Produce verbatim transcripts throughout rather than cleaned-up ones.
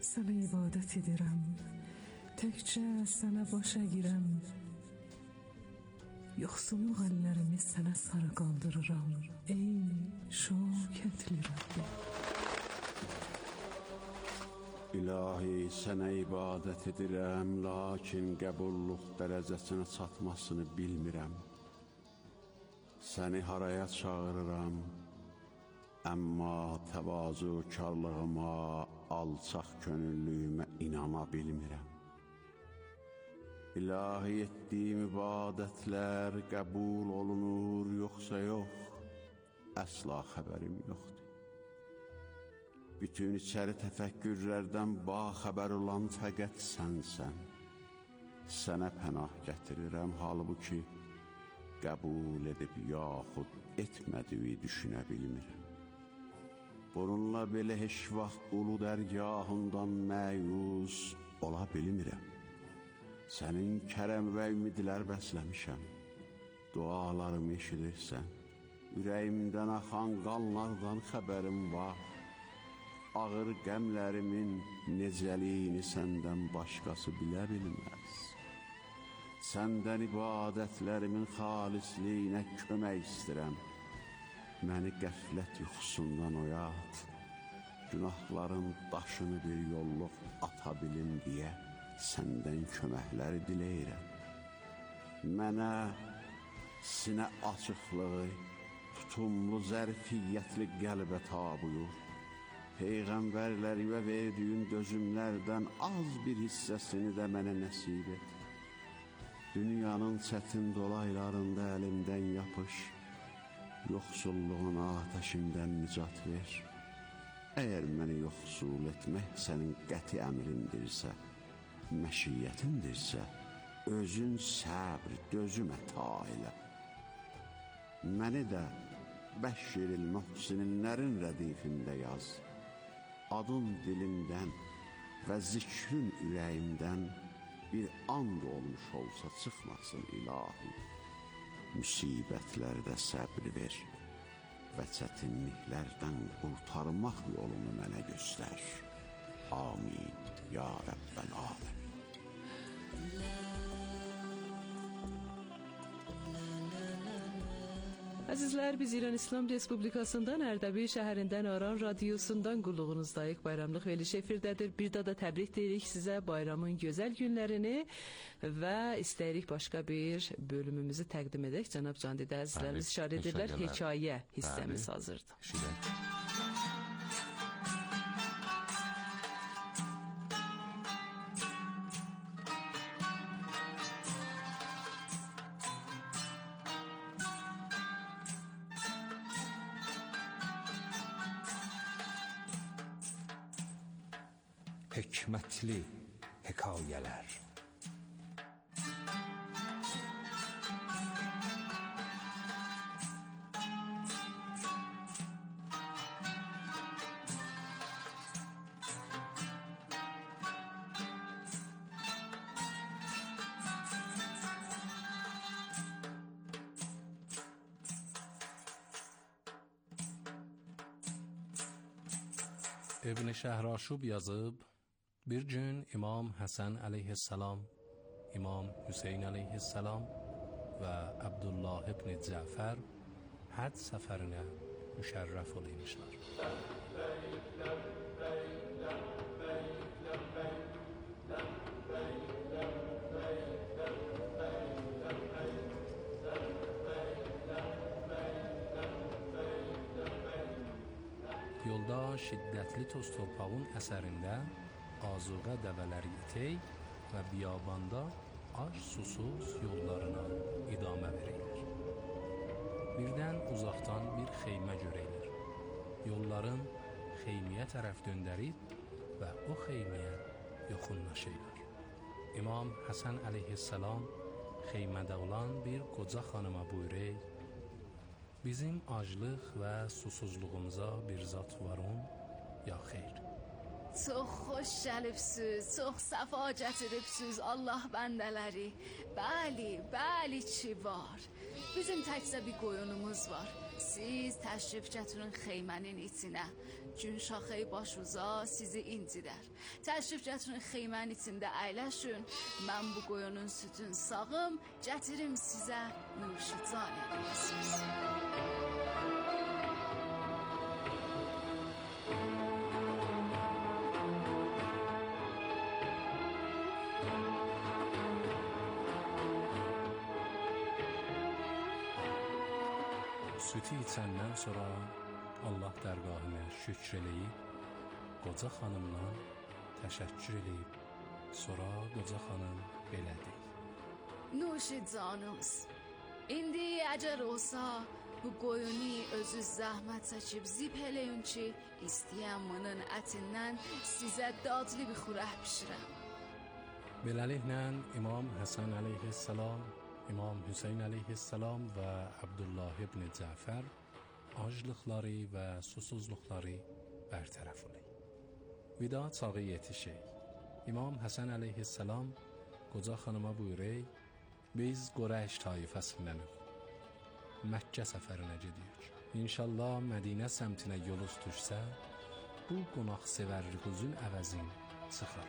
Sənə ibadət edirəm, təkcə sənə başa girəm. Yoxsulluq əllərimi sənə sarı qaldırıram, ey şöhrətli Rəbbim. İlahi, sənə ibadət edirəm, lakin qəbulluq dərəcəsinə çatmasını bilmirəm. Səni haraya çağırıram, əmma təvazökarlığıma, alçaq könüllüyümə inana bilmirəm. İlahi, etdiyim ibadətlər qəbul olunur, yoxsa yox, əsla xəbərim yoxdur. Bütün içəri təfəkkürlərdən baxəbər olan fəqət sənsən. Sənə pənah gətirirəm, halbuki qəbul edib yaxud etmədiyi düşünə bilmirəm. Bununla belə heç vaxt ulu dərgahından məyus ola bilmirəm. Sənin kərəm və ümidlər bəsləmişəm. Dualarımı eşidirsən, ürəyimdən axan qanlardan xəbərim var. Ağır qəmlərimin necəliyini səndən başqası bilə bilməz. Səndən ibadətlərimin xalisliyinə kömək istəyirəm. Məni qəflət yuxusundan oyat, günahların daşını bir yolluq ata bilim deyə səndən köməkləri diləyirəm. Mənə sinə açıqlığı, tutumlu zərfiyyətli qəlbə tab buyur. Peyğəmbərlərimə verdiyin dözümlərdən az bir hissəsini də mənə nəsib et. Dünyanın çətin dolaylarında əlimdən yapış, yoxsulluğun atəşindən nicat ver. Əgər məni yoxsul etmək sənin qəti əmrindirsə, məşiyyətindirsə, özün səbr, dözüm əta elə. Məni də Bəşşiril Muhsinlərin rədifində yaz. Adın dilimdən və zikrin ürəyimdən bir and olmuş olsa çıxmasın ilahi. Müsibətlərdə səbr ver və çətinliklərdən qurtarmaq yolunu mənə göstər. Amin, ya Rəbbəl aləm. Əzizlər, biz İran İslam Respublikasından Ərdəbil şəhərindən Aran radiosundan qulluğunuzdayıq. Bayramlıq veriliş efirdədir. Bir daha da təbrik deyirik sizə bayramın gözəl günlərini və istəyirik başqa bir bölümümüzü təqdim edək. Cənab Candidə əzizlərimiz işarə edirlər, hekayə hissəmiz hazırdır. Şübhət. Hikmətli hekayələr. İbn Şəhraşub yazıb, bir gün İmam Həsən əleyhissalam, İmam Hüseyn əleyhissalam və Abdullah ibn Cəfər həc səfərinə müşərrəf olmuşlar. Yolda şiddətli toz torpağın əsərində azuqə dəvələri itək və biyabanda ac susuz yollarına idamə verirlər. Birdən uzaqdan bir xeymə görürlər. Yolların xeymiyə tərəf döndərib və o xeymiyə yaxınlaşırlar. İmam Həsən əleyhissalam xeymədə olan bir qoca xanıma buyurur, bizim aclıq və susuzluğumuza bir zat varın, ya xeyr? Çox xoş gəlibsiniz, çox səfa gətiribsiniz Allah bəndələri. Bəli, bəli ki var. Bizim təkcə bir qoyunumuz var. Siz təşrif gətirin xeymənin içinə. Gün şaxayı başuza sizi incilər. Təşrif gətirin xeymənin içində əyləşin. Mən bu qoyunun sütün sağım, gətirim sizə nuşican edirsiniz. Sütü içəndən sonra Allah dərgahına şükr eləyib, qoca xanımdan təşəkkür eləyib, sonra qoca xanım belə deyir. Nuşi canımız, indi əgər olsa bu qoyunu özü zəhmət çəkib zib eləyin ki, istəyən bunun ətindən sizə dadlı bir xörək bişirəm. Beləliklə İmam Həsən əleyhissalam, İmam Hüseyn əleyhissalam və Abdullah ibn Cəfər aclıqları və susuzluqları bərtərəf oldu. Vida çağı yetişik. İmam Həsən əleyhissalam qoca xanıma buyurur, biz Qureyş tayfasındanıq. Məkkə səfərinə gedirik. İnşallah Mədinə səmtinə yolunuz düşsə, bu qonaq sevərliğinizin əvəzini çıxar.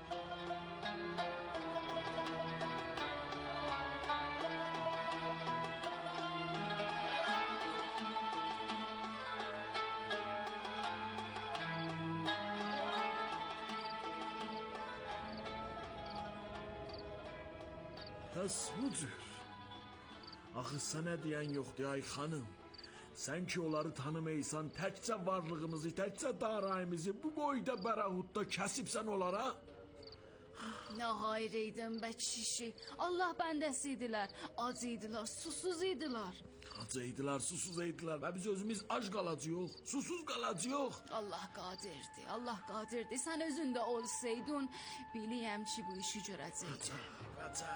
Bəs bu cür. Axı sənə deyən yoxdur ay xanım. Sən ki onları tanımaysan, təkcə varlığımızı, təkcə darayımızı bu boyda bərahutda kəsibsən onlara. Nə hayır eydin bə kişi. Allah bəndəsi idilər, ac idilər, susuz idilər. Ac idilər, susuz idilər və biz özümüz ac qalacağıq, susuz qalacağıq. Allah qadirdir, Allah qadirdir. Sən özün də olsaydın, biliyəm ki bu işi görəcəksən. Qaça.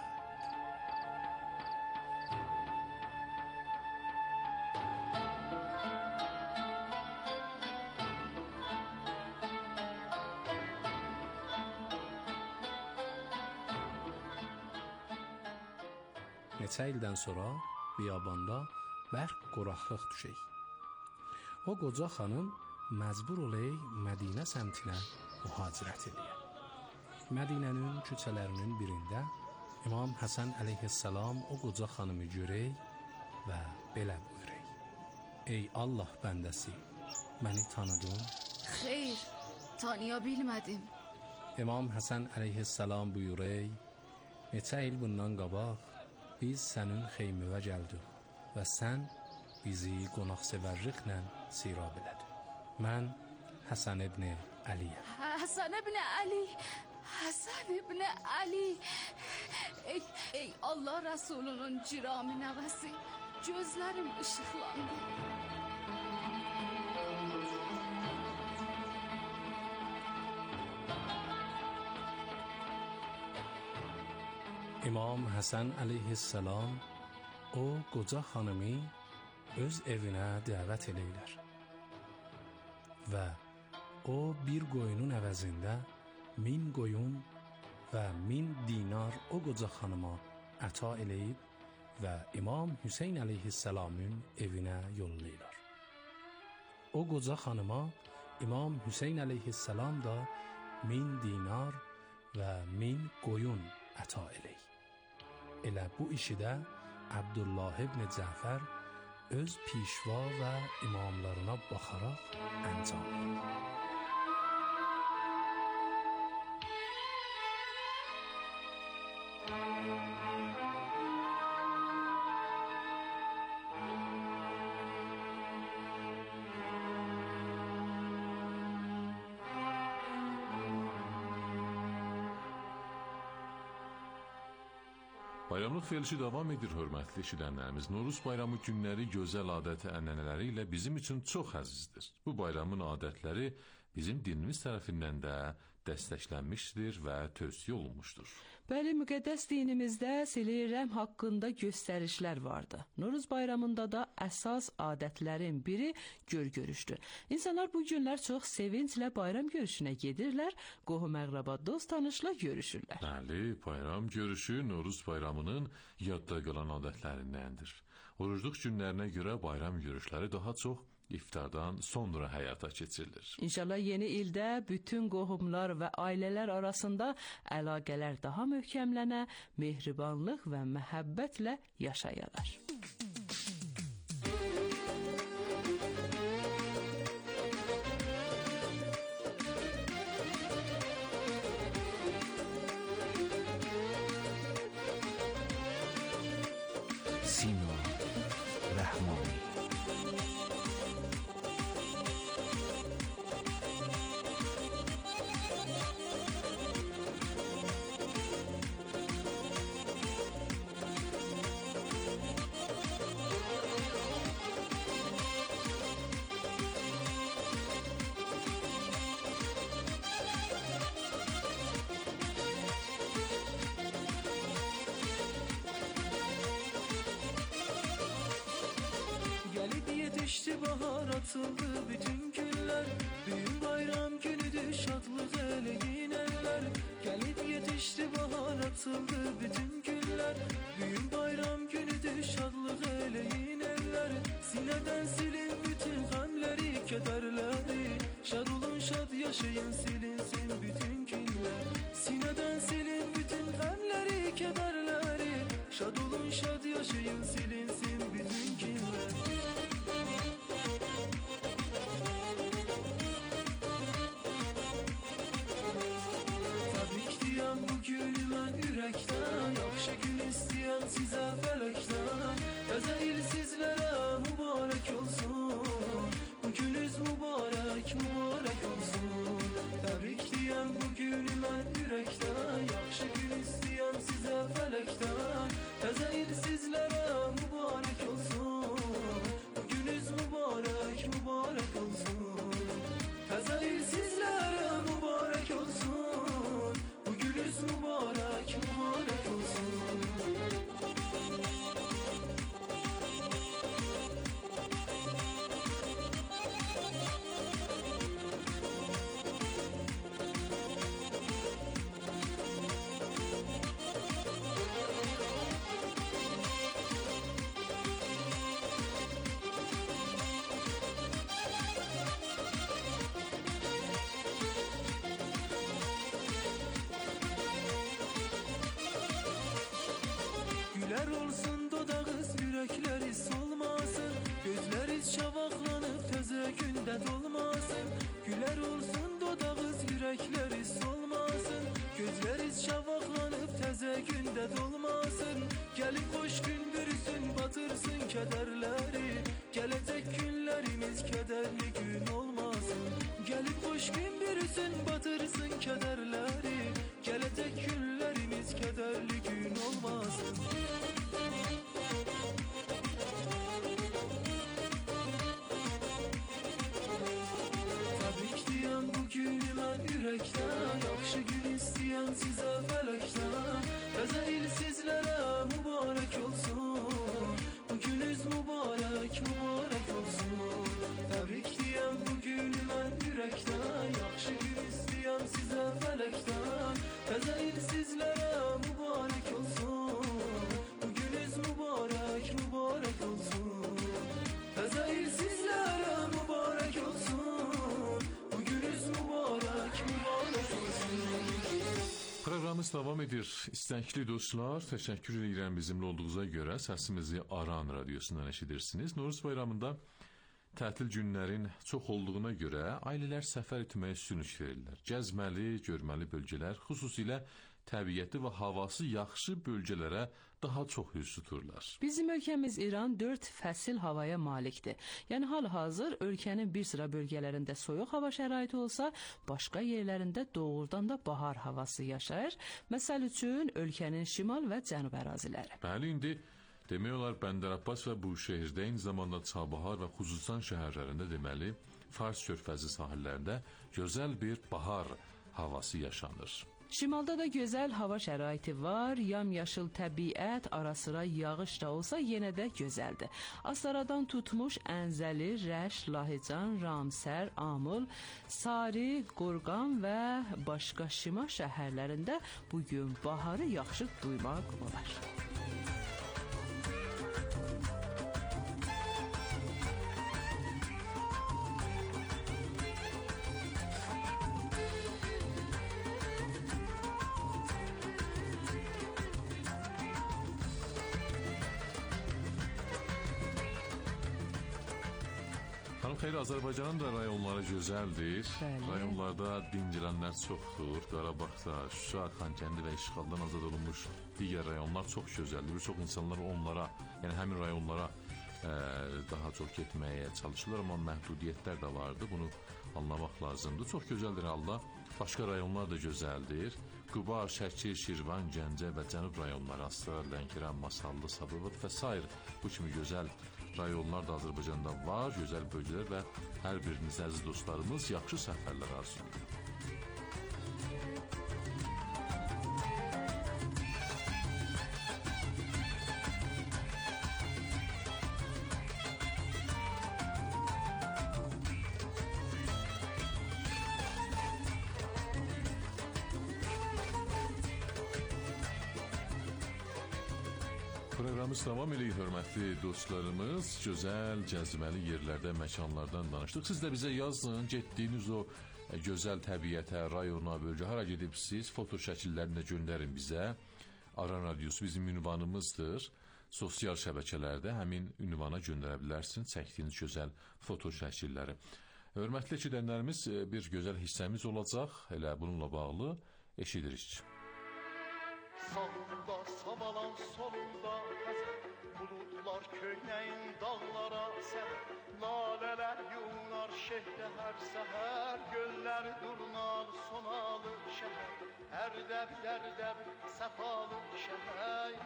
Neçə ildən sonra biyabanda bərk quraqlıq düşək. O qoca xanım məcbur olay Mədinə səmtinə mühacirət edir. Mədinənin küçələrinin birində İmam Həsən əleyhissalam o qoca xanımı görək və belə buyurur. Ey Allah bəndəsi, məni tanıdın? Xeyr, tanıya bilmədim. İmam Həsən əleyhissalam buyurur, neçə il bundan qabaq biz sənin xeymivə gəldik və sən bizi qonaqsevərliklə sirab elədin. Mən Həsən ibn Əliyəm. Həsən ibn Əli, Həsən ibn Əli. Ey, ey Allah Rəsulunun cirami nəvəsi, gözlərim işıqlandı. İmam Həsən əleyhissalam o qoca xanımı öz evinə dəvət eləyirlər və o bir qoyunun əvəzində min qoyun və min dinar o qoca xanıma əta eləyib və İmam Hüseyn əleyhissalamın evinə yollayırlar. O qoca xanıma İmam Hüseyn əleyhissalam da min dinar və min qoyun əta eləyir. Elə bu işi də Abdullah ibn Cəfər öz pişva və imamlarına baxaraq əncam edir. Bayramlıq verilişi davam edir, hörmətli eşidənlərimiz. Noruz bayramı günləri gözəl adəti ənənələri ilə bizim üçün çox əzizdir. Bu bayramın adətləri bizim dinimiz tərəfindən də dəstəklənmişdir və tövsiyə olunmuşdur. Bəli, müqəddəs dinimizdə sil-i rəhm haqqında göstərişlər vardı. Noruz bayramında da əsas adətlərin biri gör-görüşdür. İnsanlar bu günlər çox sevinclə bayram görüşünə gedirlər, qohum-əqrəba, dost-tanışla görüşürlər. Bəli, bayram görüşü Noruz bayramının yadda qalan adətlərindəndir. Orucluq günlərinə görə bayram yürüşləri daha çox iftardan sonra həyata keçirilir. İnşallah yeni ildə bütün qohumlar və ailələr arasında əlaqələr daha möhkəmlənə, mehribanlıq və məhəbbətlə yaşayalar. Sino Rəhmani. Yetişti bahar, atıldı bütün güller. Büyük bayram günüdür, şadlık eleyin eller. Gelip yetişti bahar, atıldı bütün güller. Büyük bayram günüdür, şadlık eleyin eller. Sineden silin bütün gamleri, kederleri. Şad olun, şad yaşayın, silinsin bütün günler. Sineden silin bütün gamleri, kederleri. Şad olun, şad yaşayın, silinsin bütün günler. Bugün mən ürəkdən, yaxşı gün istəyəm sizə fələkdən. Təzə il sizlərə mübarək olsun, bugünüz mübarək, mübarək olsun. Təbrik deyəm bugün mən ürəkdən, yaxşı gün istəyəm sizə fələkdən. Təzə il sizlərə mübarək olsun, bugünüz mübarək, mübarək olsun. Təzə il sizlərə mübarək olsun, bugünüz mübarək, mübarək olsun. Gülər olsun dodağız, ürəkləriz solmasın. Gözləriz şavaqlanıb, təzə gündə dolmasın. Gülər olsun dodağız, ürəkləriz solmasın. Gözləriz şavaqlanıb, təzə gündə dolmasın. Gəlib xoş gün bürüsün, batırsın kədərləri. Gələcək günlərimiz kədərli gün olmasın. Gəlib xoş gün bürüsün, batırsın kədərləri. Gələcək günlərimiz kədərli gün olmasın. Bugün mən ürəkdən, yaxşı gün istəyəm sizə fələkdən. Təzə il sizlərə mübarək olsun, bugünüz mübarək, mübarək olsun. Təbrik deyəm bugün mən ürəkdən, yaxşı gün istəyəm sizə fələkdən. Təzə il sizlərə mübarək olsun, bugünüz mübarək, mübarək olsun. Təzə il sizlərə mübarək olsun, bugünüz mübarək, mübarək olsun. Proqramımız davam edir. İstəkli dostlar, təşəkkür edirəm bizimlə olduğunuza görə. Səsimizi Aran radiosundan eşidirsiniz. Novruz bayramında tətil günlərin çox olduğuna görə ailələr səfər etməyə sürüş verirlər. Gəzməli, görməli bölgələr, xüsusilə təbiəti və havası yaxşı bölgələrə daha çox üz tuturlar. Bizim ölkəmiz İran dörd fəsil havaya malikdir. Yəni hal-hazır ölkənin bir sıra bölgələrində soyuq hava şəraiti olsa, başqa yerlərində doğrudan da bahar havası yaşayır. Məsəl üçün ölkənin şimal və cənub əraziləri. Bəli, indi demək olar Bəndər-Abbas və Buşehirdə, eyni zamanda Çabahar və Xuzistan şəhərlərində deməli Fars körfəzi sahillərində gözəl bir bahar havası yaşanır. Şimalda da gözəl hava şəraiti var, yamyaşıl təbiət, ara-sıra yağış da olsa yenə də gözəldir. Astaradan tutmuş Əncəli, Rəş, Lahican, Ramsər, Amul, Sari, Qorqan və başqa şimal şəhərlərində bugün baharı yaxşı duymaq olar. xeyir, Azərbaycanın da rayonları gözəldir. Bəli. Rayonlarda dincilənlər çoxdur. Qarabağda, Şuşa, Xankəndi və işğaldan azad olunmuş digər rayonlar çox gözəldir. Bir çox insanlar onlara, yəni həmin rayonlara ə, daha çox getməyə çalışırlar, amma məhdudiyyətlər də vardır. Bunu anlamaq lazımdır. Çox gözəldir halda. Başqa rayonlar da gözəldir. Quba, Şəki, Şirvan, Gəncə və Cənub rayonları, Astara, Lənkəran, Masallı, Sabirabad və sair bu kimi gözəl rayonlar da Azərbaycanda var, gözəl bölgələr və hər biriniz əziz dostlarımız yaxşı səfərlər arzulayır. Proqramımız tamam eləyir, hörmətli dostlarımız. Gözəl, cəzməli yerlərdə, məkanlardan danışdıq. Siz də bizə yazın, getdiyiniz o gözəl təbiətə, rayona, bölgə, hara gedibsiz, foto şəkillərini də göndərin bizə. Aran Radiosu bizim ünvanımızdır. Sosial şəbəkələrdə həmin ünvana göndərə bilərsiniz çəkdiyiniz gözəl foto şəkilləri. Hörmətli eşidənlərimiz, bir gözəl hissəmiz olacaq. Elə bununla bağlı eşidirik. Sağında savalan solunda xəzər, buludlar köynəyin dağlara səbər, lalələr yunar şehdə hər səhər, göllər durnar sonalı şəhər, ərdəb dərdəb səfalı şəhər.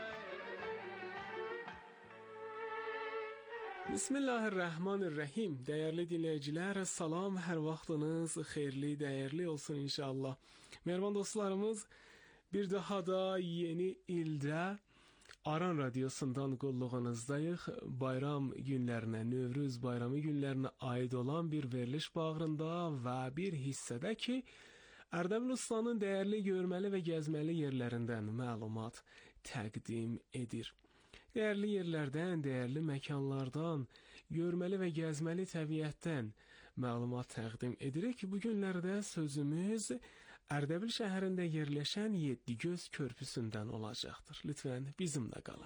Bismillahirrahmanirrahim. Dəyərli dinləyicilər, salam, hər vaxtınız xeyirli, dəyərli olsun inşallah. Mehriban dostlarımız, bir daha da yeni ildə Aran Radiosundan qulluğunuzdayıq. Bayram günlərinə, Növrüz bayramı günlərinə aid olan bir veriliş bağrında və bir hissədə ki, Ərdəbil Ustanın dəyərli görməli və gəzməli yerlərindən məlumat təqdim edir. Dəyərli yerlərdən, dəyərli məkanlardan, görməli və gəzməli təbiətdən məlumat təqdim edirik. Bu günlərdə sözümüz Ərdəbil şəhərində yerləşən Yedigöz körpüsündən olacaqdır. Lütfən bizimlə qalın.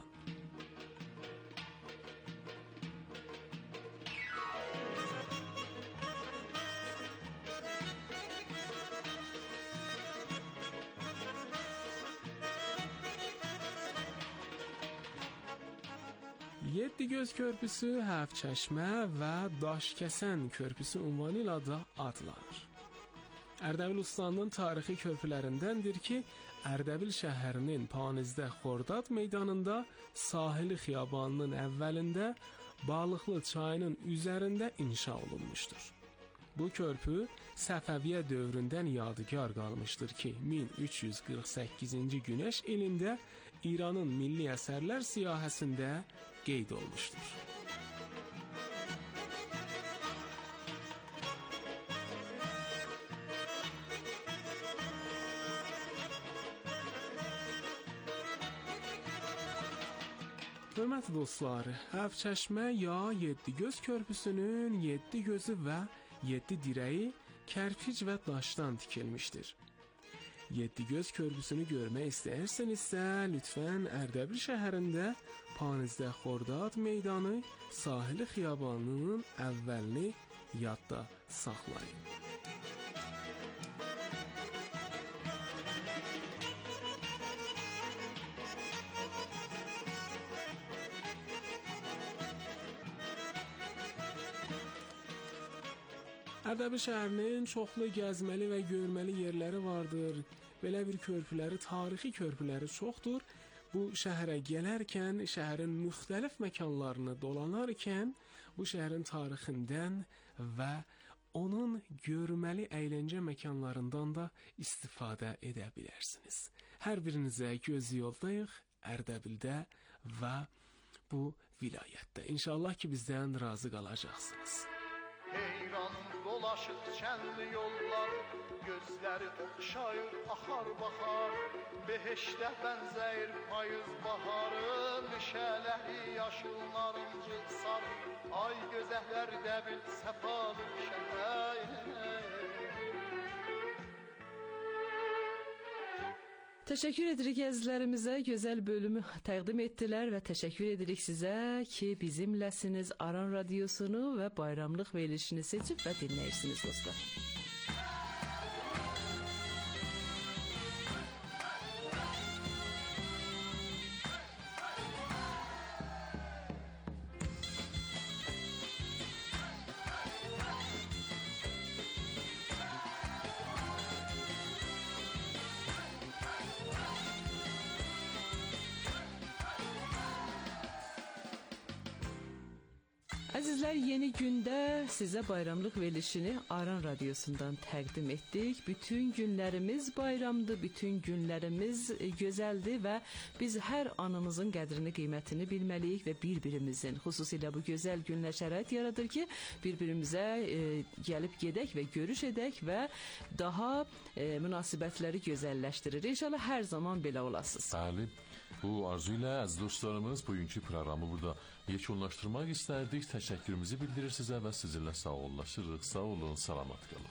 Yedigöz körpüsü Həvçəşmə və Daşkəsən körpüsü ünvanı ilə də adlanır. Ərdəbil Ustanın tarixi körpülərindəndir ki, Ərdəbil şəhərinin Panizdə Xordad meydanında, Sahili xiyabanının əvvəlində, Balıqlı çayının üzərində inşa olunmuşdur. Bu körpü Səfəviyyə dövründən yadigar qalmışdır ki, min üç yüz qırx səkkizinci günəş ilində İranın milli əsərlər siyahəsində qeyd olmuşdur. Hörmətli dostlar, Həvçəşmə ya Yedigöz körpüsünün yeddi gözü və yeddi dirəyi kərpic və daşdan tikilmişdir. Yedigöz körpüsünü görmək istəyirsinizsə, lütfən Ərdəbil şəhərində Panizdə Xordad meydanı, Sahili xiyabanının əvvəlini yadda saxlayın. Ərdəbil şəhərinin çoxlu gəzməli və görməli yerləri vardır. Belə bir körpüləri, tarixi körpüləri çoxdur. Bu şəhərə gələrkən, şəhərin müxtəlif məkanlarını dolanarkən, bu şəhərin tarixindən və onun görməli əyləncə məkanlarından da istifadə edə bilərsiniz. Hər birinizə göz yoldayıq Ərdəbildə və bu vilayətdə. İnşallah ki, bizdən razı qalacaqsınız. Heyranım dolaşıq çənli yollar, gözləri oxşayır, axar baxar, beheşdə bənzəyir payız baharı, nişələri yaşıl narıncı sarı, ay gözəhlər dəbil səfalı şəhər. Təşəkkür edirik əzizlərimizə, gözəl bölümü təqdim etdilər və təşəkkür edirik sizə ki, bizimləsiniz, Aran Radiosunu və bayramlıq verilişini seçib və dinləyirsiniz dostlar. Əzizlər, yeni gündə sizə bayramlıq verilişini Aran Radiosundan təqdim etdik. Bütün günlərimiz bayramdır, bütün günlərimiz gözəldir və biz hər anımızın qədrini, qiymətini bilməliyik və bir-birimizin, xüsusilə bu gözəl günlər şərait yaradır ki, bir-birimizə e, gəlib gedək və görüş edək və daha e, münasibətləri gözəlləşdirir. İnşallah hər zaman belə olasınız. Bəli. Bu arzu ilə əziz dostlarımız bugünkü proqramı burada yekunlaşdırmaq istərdik. Təşəkkürümüzü bildirir sizə və sizinlə sağollaşırıq. Sağ olun, salamat qalın.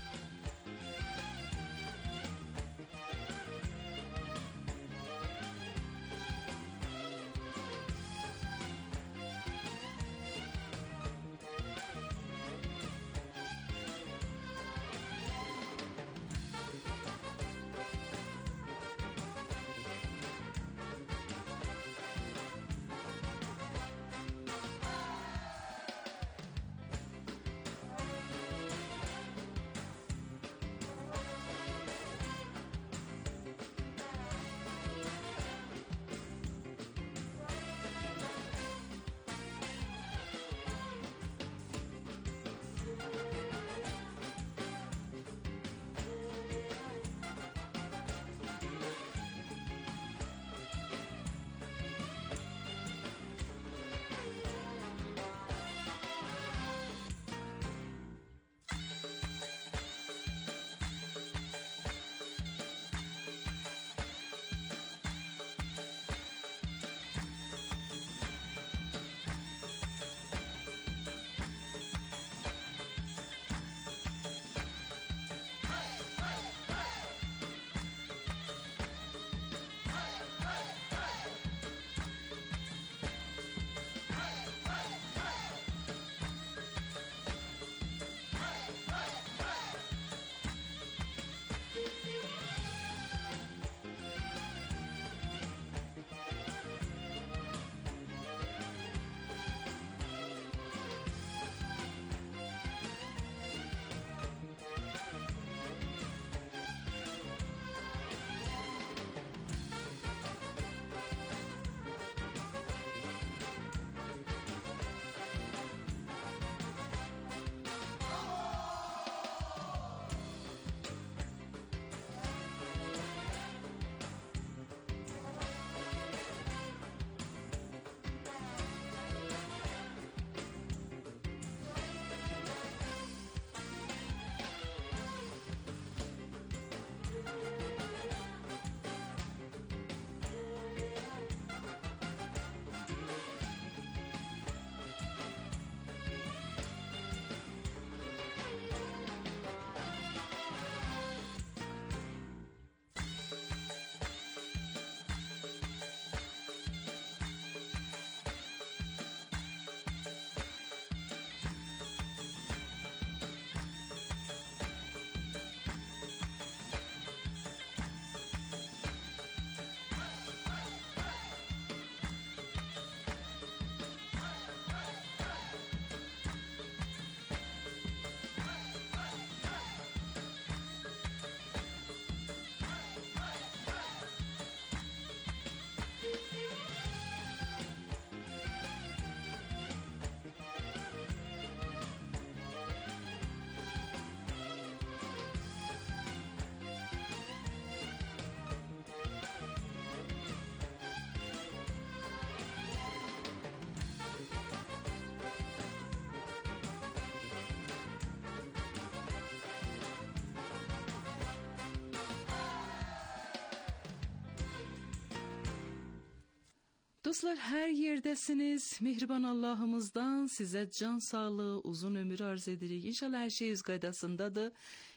Dostlar, hər yerdəsiniz. Mehriban Allahımızdan sizə can sağlığı, uzun ömür arz edirik. İnşallah hər şey öz qaydasındadır.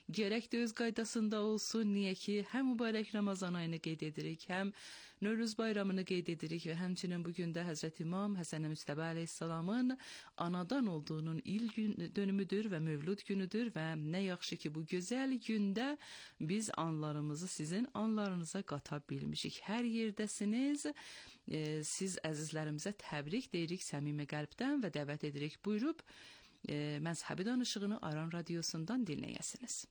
Gərək də öz qaydasında olsun. Niyə ki, həm mübarək Ramazan ayını qeyd edirik, həm Növruz bayramını qeyd edirik və həmçinin bu gün də Həzrət İmam Həsən Müstəbə əleyhissalamın anadan olduğunun il gün dönümüdür və Mövlud günüdür və nə yaxşı ki, bu gözəl gündə biz anlarımızı sizin anlarınıza qata bilmişik. Hər yerdəsiniz. E, siz əzizlərimizə təbrik deyirik səmimi qəlbdən və dəvət edirik buyurub e, məzhəbi danışığını Aran radiosundan dinləyəsiniz.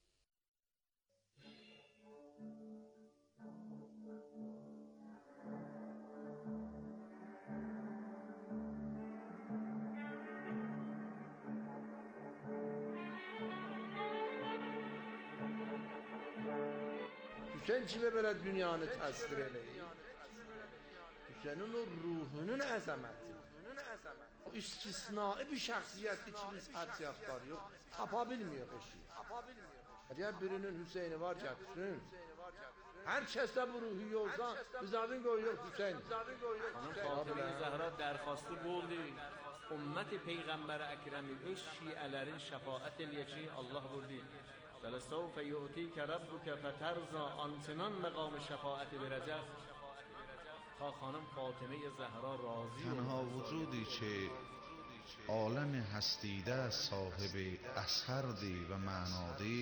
Düşen çive böyle dünyanı tasvir edeyim. Düşenin o ruhunun azameti. O istisnai bir şahsiyet içimiz hatyaflar yok. Tapabilmiyor eşi. Eğer birinin Hüseyin'i var caksın. Herkes de bu ruhu yoksa bizavin koyuyor Hüseyin. Hanım Fatıma Zahra derfastı bu oldu. Ümmeti Peygamber Ekrem'i öz şiələrin şəfaət eləyəcək Allah vurdu. فَلَسَوْفَ يُؤْتِيكَ رَبُّكَ فَتَرْزَى Antinan məqamı şəfaəti verəcək. Ta xanım Fatıma Zahra razı oldu. تنها وجودی که عالم هستیده صاحب اثردی و معنادی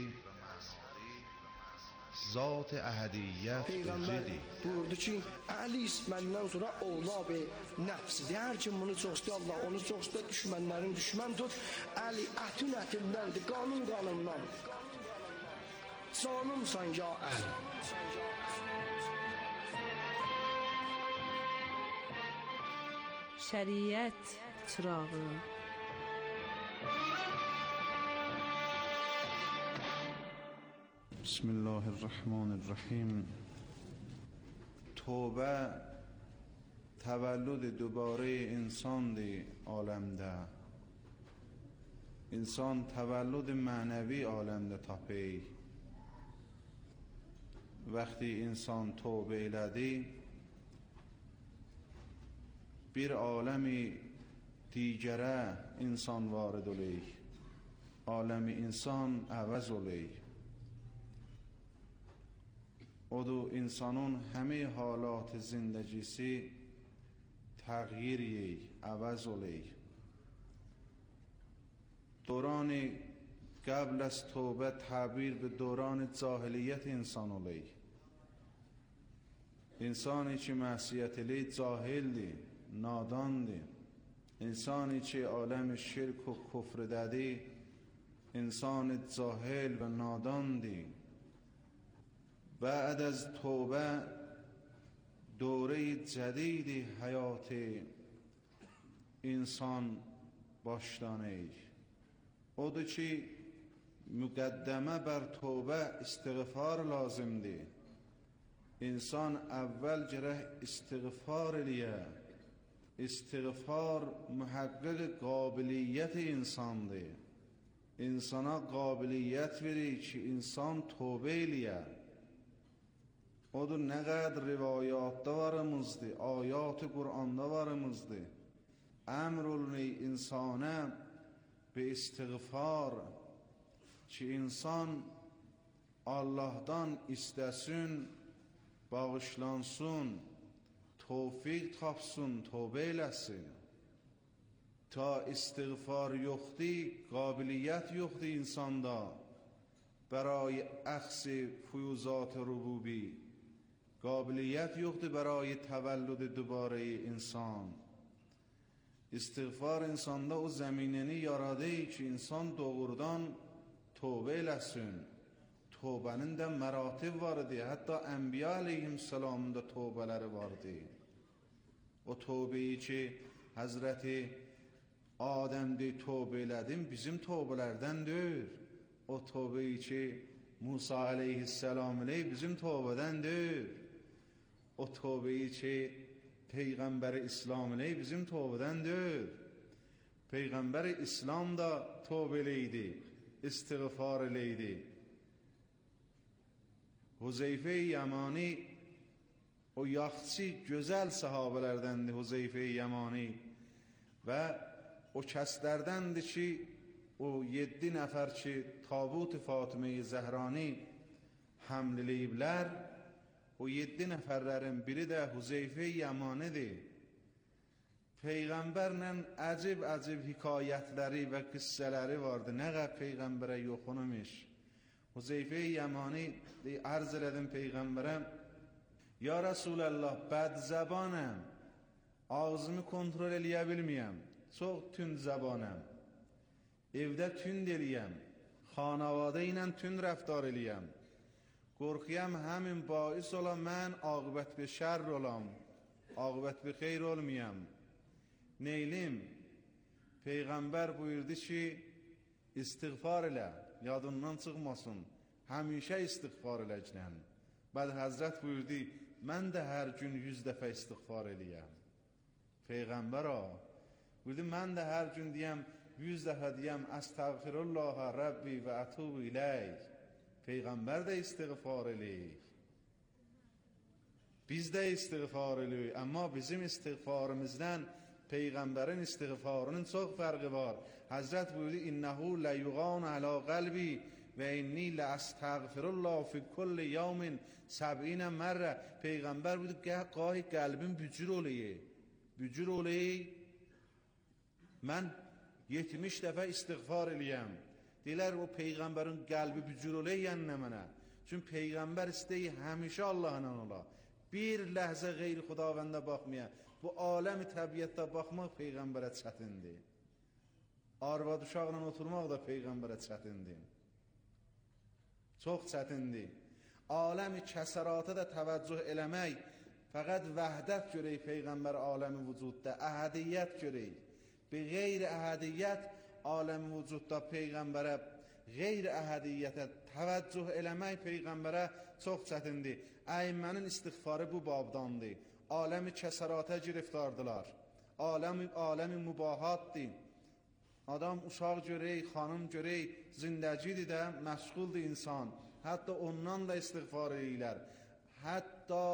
zat ehadiyyət Peyğəmbər buyurdu ki, Əli məndən sonra ovlab-ı nəfsidir. Hər kim bunu çox istəyir, Allah onu çox istəyir, düşmənlərin düşmən tut. Əli ətin ətindəndir, qanun qanından. Canımsan ya Əli. Şəriət çırağı. بسم الله الرحمن الرحیم. توبه تولد دوباره انسان دی عالمده. انسان تولد معنوی عالمده تاپی. وقتی انسان توبه ایلدی bir عالمی دیگره انسان وارد olayı. عالمی انسان عوض olayı. او انسانون همه حالات زندگیسی تغییری عوض olayı. دوران قبل از توبه تعبیر به دوران جاهلیت انسان olayı. انسانی که معصیت لی جاهل دی، نادان دی. انسانی که عالم شرک و کفر دادی، انسان جاهل و نادان دی. بعد از توبه دوره جدید حیات انسان başlanır. Odur ki müqəddəmə bər توبه استغفار lazımdır. İnsan əvvəl gərək istiğfar eləyə. İstiğfar mühəqqəq qabiliyyət insandır. İnsana qabiliyyət verir ki insan توبه eləyə. Odur nə qədər rivayatda varımızdır, ayat-ı Qur'anda varımızdır. Əmr olunur insana be istiğfar ki insan Allah'dan istəsin, bağışlansın, tövfiq tapsın, tövbə eləsin. Ta istiğfar yoxdur, qabiliyyət yoxdur insanda برای اخذ فیوزات ربوبی. قابلیت یخت برای تولد دوباره انسان. استغفار insanda o zeminini yaradı ki insan doğrudan tövbe eləsin. Tövbənin də məratib vardı. Hətta Ənbiya əleyhissalamın da tövbələri vardı. O tövbəyi ki Həzrəti Adəmdə tövbə elədim bizim tövbələrdən deyil. O tövbəyi ki Musa əleyhissalam ilə bizim tövbədən deyil. O tövbəyi ki Peyğəmbər İslam ilə bizim tövbədən deyil. Peyğəmbər İslam da tövbə eləydi, istiğfar eləydi. Huzeyfe Yamani o yaxçı gözəl sahabelərdəndir Huzeyfe Yamani və o kəslərdəndir ki o yedi nəfər ki, Tabut-i Fatıma-i Zəhrani həml eləyiblər, o yedi nəfərlərin biri də Huzeyfə-i Yəmanidir. Peyğəmbərlə əcib-əcib hikayətləri və qissələri vardı. Nə qədər Peyğəmbərə yoxunumiş. Huzeyfə-i Yəmani arz elədim Peyğəmbərə, ya Rasulallah, bəd zəbanəm, ağzımı kontrol eləyə bilməyəm, çox tünd zəbanəm, evdə tünd eləyəm, xanavadə ilə tünd rəftar eləyəm, qorxuyam həmin bais ola mən aqibət bir şər olam, aqibət bir xeyr olmayam. Neylim? Peyğəmbər buyurdu ki, istiğfar elə, yadından çıxmasın, həmişə istiğfar eləcəkən. Bəd Həzrət buyurdu, mən də hər gün yüz dəfə istiğfar eləyəm. Peyğəmbər o, buyurdu, mən də hər gün deyəm, yüz dəfə deyəm, əstəğfirullaha Rabbi və ətubu iləyk. Peyğəmbər də istiğfar eləyik. Biz də istiğfar eləyik, amma bizim istiğfarımızdan Peyğəmbərin istiğfarının çox fərqi var. Həzrət buyurdu, İnnəhu ləyuğan ələ qəlbi və inni ləəstəğfirullah fi kulli yawmin səb'inə mərrə. Peyğəmbər buyurdu, qahi qəlbim bücür oleyik. Bücür oleyik. Mən yetmiş dəfə istiğfar eləyəm. Deyilər, o Peyğəmbərin qəlbi bücür oleyik yənnə mənə. Çünki Peyğəmbər istəyir həmişə Allahla ola. Bir ləhzə qeyri xudavəndə baxmaya. Bu aləmi təbiyyətdə baxmaq Peyğəmbərə çətindir. Arvad uşaqla oturmaq da Peyğəmbərə çətindir. Çox çətindir. Aləmi kəsərata da təvəccüh eləmək, fəqət vəhdət görək Peyğəmbər aləmi vücudda, əhədiyyət görək. Bir qeyri əhədiyyət aləmi vücudda Peyğəmbərə, qeyri əhədiyyətə təvəccüh eləmək Peyğəmbərə çox çətindir. Əymənin istiğfarı bu babdandır. Aləmi kəsərata giriftardılar. Aləmi, aləmi mübahatdir. Adam uşaq görək, xanım görək, zindəcidir də, məşğuldur insan. Hətta ondan da istiğfar edirlər. Hətta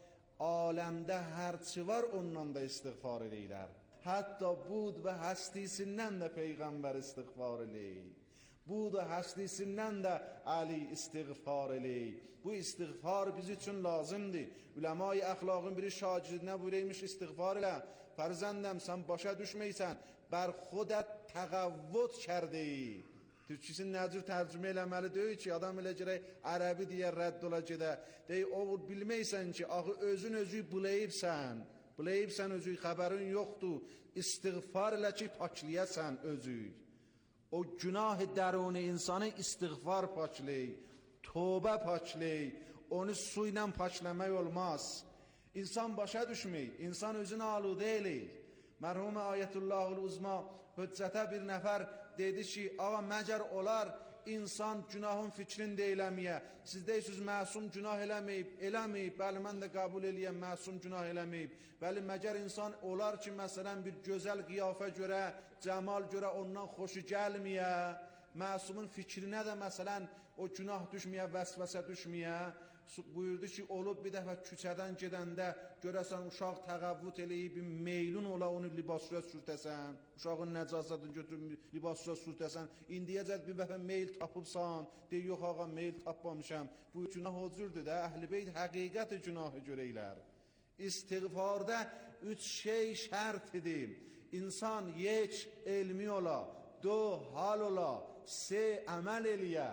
aləmdə hərçi var, ondan da istiğfar edirlər. Hətta bud və həstisindən də Peyğəmbər istiğfar edir. Bu da həstisindən də Ali istiğfar eləyik. Bu istiğfar biz üçün lazımdır. Üləma-i əxlaqın biri şagirdinə buyurmuş, istiğfar elə. Fərzəndəm, sən başa düşməysən, bər xudət təqavvud kərdi. Türkçesi nəcür tərcümə eləməli deyil ki, adam elə gərək ərəbi deyə rədd ola gedə. Deyil, oğul bilməysən ki, axı özün özü biləyibsən. Biləyibsən özü, xəbərin yoxdur. İstiğfar elə ki, pakliyəsən özü. O günah dəruni insanı istiğfar pakley, tövbə pakley, onu su ilə pakləmək olmaz. İnsan başa düşmək, insan özünü aludə eləyir. Mərhum Ayətullahul Uzma Hüccətə bir nəfər dedi ki, ağa məgər olar insan günahın fikrini də eləməyə. Siz deyirsiniz, məsum günah eləməyib, eləməyib, bəli, mən də qəbul eləyəm, məsum günah eləməyib. Bəli, məgər insan olar ki, məsələn, bir gözəl qiyafə görə, cəmal görə ondan xoşu gəlməyə, məsumun fikrinə də, məsələn, o günah düşməyə, vəsvəsə düşməyə. Buyurdu ki, olub bir dəfə küçədən gedəndə görəsən uşaq təqavvut eləyib, meylun ola onu libasıya sürtəsən, uşağın nəcasətini götürüb libasıya sürtəsən, indiyəcək bir dəfə meyl tapıbsan, deyir, yox ağa, meyl tapmamışam. Bu günah o cürdür də, Əhl-i Beyt həqiqət günahı görəklər. İstiğfarda üç şey şərtidir. İnsan yeç elmi ola, do hal ola, se əməl eləyə.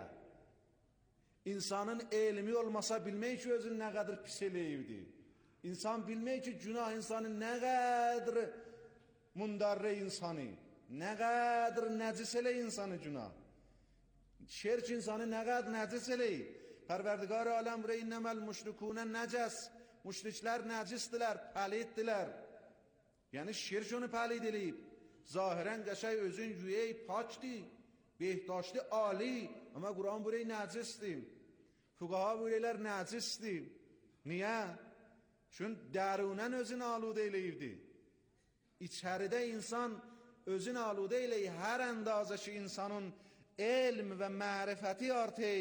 İnsanın elmi olmasa bilmək ki, özün nə qədər pis eləyibdir. İnsan bilmək ki, günah insanı nə qədər mundarrə insanı, nə qədər nəcis elə insanı günah. Şirk insanı nə qədər nəcis eləyib. Pərverdigar aləm və innəməl müşrikunə nəcəs. Müşriklər nəcisdilər, pəliddirlər. Yəni şirk onu pəlid eləyib. Zahirən qəşəy özün yüyey pakdir, behdaşdi ali, amma Quran burayı nəcisdir. Fuqaha burayılar nəcisdir. Niyə? Çünki dərunən özünü aludə eləyibdir. İçəridə insan özünü aludə eləyib, hər əndazə ki insanın elm və mərifəti artıq,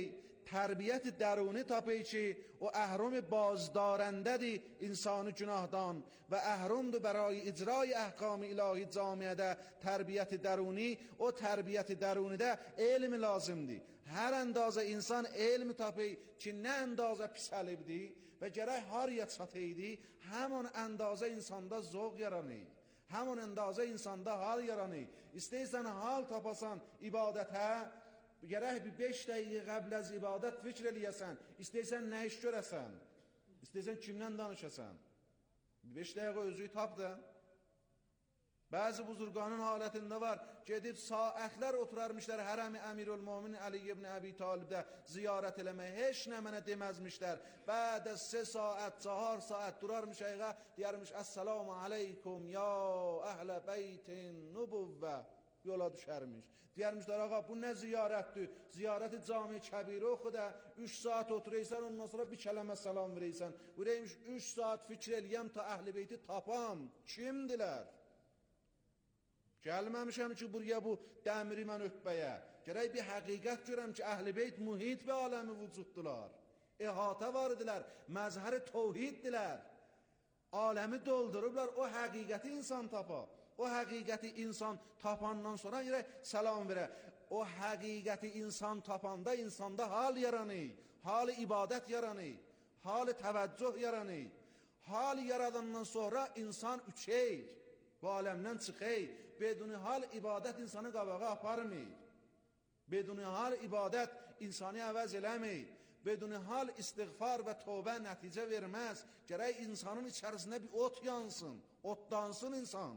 تربیت درونی تاپی چی و اهرم بازدارنده دی انسان گناهدان و اهرم دو برای اجرای احکام الهی جامعه ده تربیت درونی و تربیت درونی ده علم لازم دی. هر اندازه انسان علم تاپی چی نه اندازه پسلیب دی و جرای هاریت سطحی دی همون اندازه انسان ده ذوق یرانی، همون اندازه انسان ده حال یرانی. استیسن حال تاپاسان عبادت ها گره bir beş dəqiqə qəbl az ibadət fikr eləyəsən, istəysən nə iş görəsən, istəysən kimdən danışasan, beş dəqiqə özüyü tap da. Bəzi buzurganın halətində var, gedib saatlər oturarmışlar hərəmi Əmirül-Mömin Ali ibn Əbi Talibdə ziyarət eləməyə, heç nə mənə deməzmişlər. Bədə sə saat, çahar saat durarmış ayğa, deyərmiş, Əssalamu aleykum ya əhlə beytin nubuvvə. Yola düşərmiş. Deyərmişlər, ağa bu nə ziyarətdir? Ziyarəti cami-i kəbiri oxu da, üç saat oturaysan, ondan sonra bir kələmə salam verəysən. Ürəymiş, üç saat fikir eləyəm ta əhl-i beyti tapam. Kimdilər? Gəlməmişəm ki, buraya bu dəmiri mən ötbəyə. Gərək bir həqiqət görəm ki, əhl-i beyt mühit və aləmi vücuddular. İhatə var idilər, məzhər-i tovhiddirlər. Aləmi doldurublar, o həqiqəti insan tapar. O həqiqəti insan tapandan sonra yerə salam verə. O həqiqəti insan tapanda insanda hal yaranır, hal ibadət yaranır, hal təvəccüh yaranır. Hal yaradandan sonra insan üçeyir, bu aləmdən çıxır. Beduni hal ibadət insanı qabağa aparmır. Beduni hal ibadət insanı əvəz eləmir. Beduni hal istiğfar və tövbə nəticə verməz. Gərək insanın içərisində bir ot yansın, otdansın insan.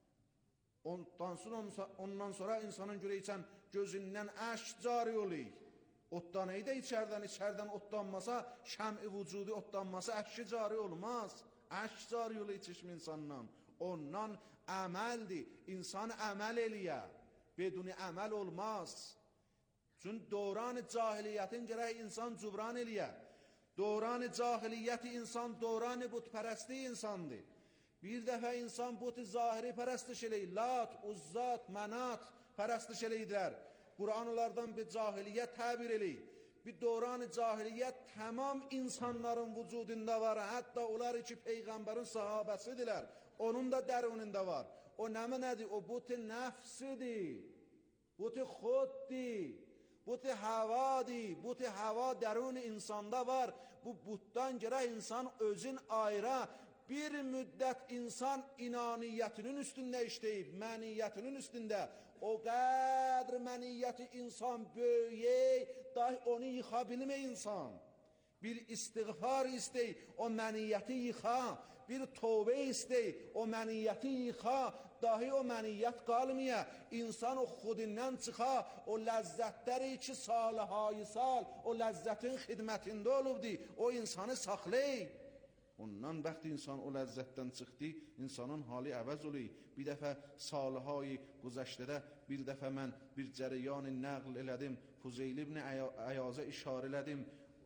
Ondan sonra insanın görəysən gözündən əşk cari olur. Otdanayı da içərdən, içərdən otdanmasa, şəm-i vücudu otdanmasa əşki cari olmaz. Əşk cari olur içişmi insandan. Ondan əməldir. İnsan əməl eləyə. Beduni əməl olmaz. Çünki dövran-ı cahiliyyətin gərək insan cübran eləyə. Dövran-ı cahiliyyəti insan dövran-ı butpərəsti insandır. Bir dəfə insan buti zahiri pərəstiş eləyir. Lat, uzzat, mənat pərəstiş eləyirlər. Quran onlardan bir cahiliyyət təbir eləyir. Bir dövran-ı cahiliyyət tamam insanların vücudunda var. Hətta onlar ki Peyğəmbərin sahabəsidirlər. Onun da dərununda var. O nəmi nədir? O buti nəfsidir. Buti xuddir. Buti havadir. Buti hava dərun insanda var. Bu butdan gərək insan özün ayıra. Bir müddət insan inaniyyətinin üstündə işləyib, məniyyətinin üstündə. O qədr məniyyəti insan böyük, dahi onu yıxa bilmə insan. Bir istiğfar istəy, o məniyyəti yıxa. Bir tövbə istəy, o məniyyəti yıxa. Dahi o məniyyət qalmaya. İnsan o xudindən çıxa, o ləzzətləri ki salihayı sal, o ləzzətin xidmətində olubdi. O insanı saxlayır. Ondan bəxti insan o ləzzətdən çıxdı, insanın hali əvəz olur. Bir dəfə salihayı güzəştədə, bir dəfə mən bir cərəyanı nəql elədim, Fuzeyl ibn Əyaza işarə elədim.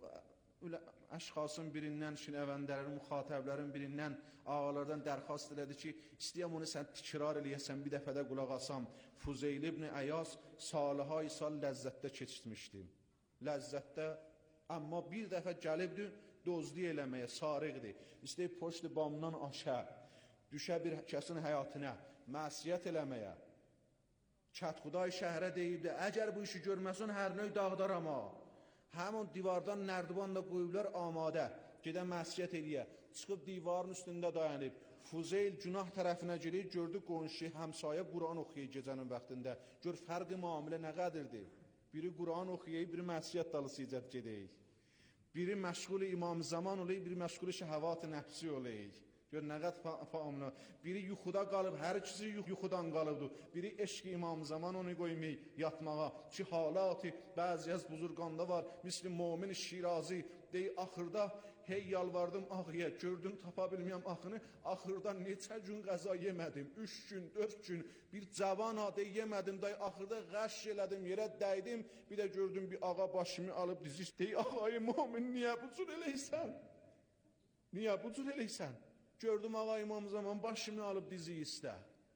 Əşxasın birindən, şinəvəndələrin, müxatəblərin birindən, ağalardan dərxast elədi ki, istəyəm onu sən tikrar eləyəsən, bir dəfə də qulaq asam. Fuzeyl ibn Əyaz salihayı sal ləzzətdə keçirmişdi. Ləzzətdə, amma bir dəfə gəlibdi, dozdi eləməyə, sarıqdır. İstəyib poçtu bamdan aşə, düşə bir kəsin həyatına, məsiyyət eləməyə. Kətxuday şəhərə deyibdi, əgər bu işi görməsin, hər nöy dağdarama. Həmin divardan nərdivanla qoyublar amadə, gedən məsiyyət eləyə. Çıxıb divarın üstündə dayanıb. Fuzeyl günah tərəfinə girir, gördü qonşu, həmsayə Quran oxuyur gecənin vaxtında. Gör, fərqi müamilə nə qədərdir? Biri Quran oxuyur, biri məsiyyət dalısı icət gedəyik. Biri məşğul İmam Zaman olayı, biri məşğul şəhəvat-ı nəfsi olayı. Gör, nə qəd faamına. Biri yuxuda qalıb, hər ikisi yuxudan qalıbdır. Biri eşq-i İmam Zaman onu qoymayı yatmağa. Ki halatı bəzi az buzurqanda var. Misli Momin Şirazi deyir, axırda hey yalvardım ağıya, gördüm tapa bilməyəm axını. Axırda neçə gün qəza yemədim, üç gün, dörd gün, bir cavan adı yemədim. Day, axırda qəş elədim, yerə dəydim. Bir də gördüm bir ağa başımı alıb dizi. Deyir, ağayı Momin, niyə bu cür eləysən? Niyə bu cür eləysən? Gördüm ağa İmam Zaman başımı alıb dizi istə.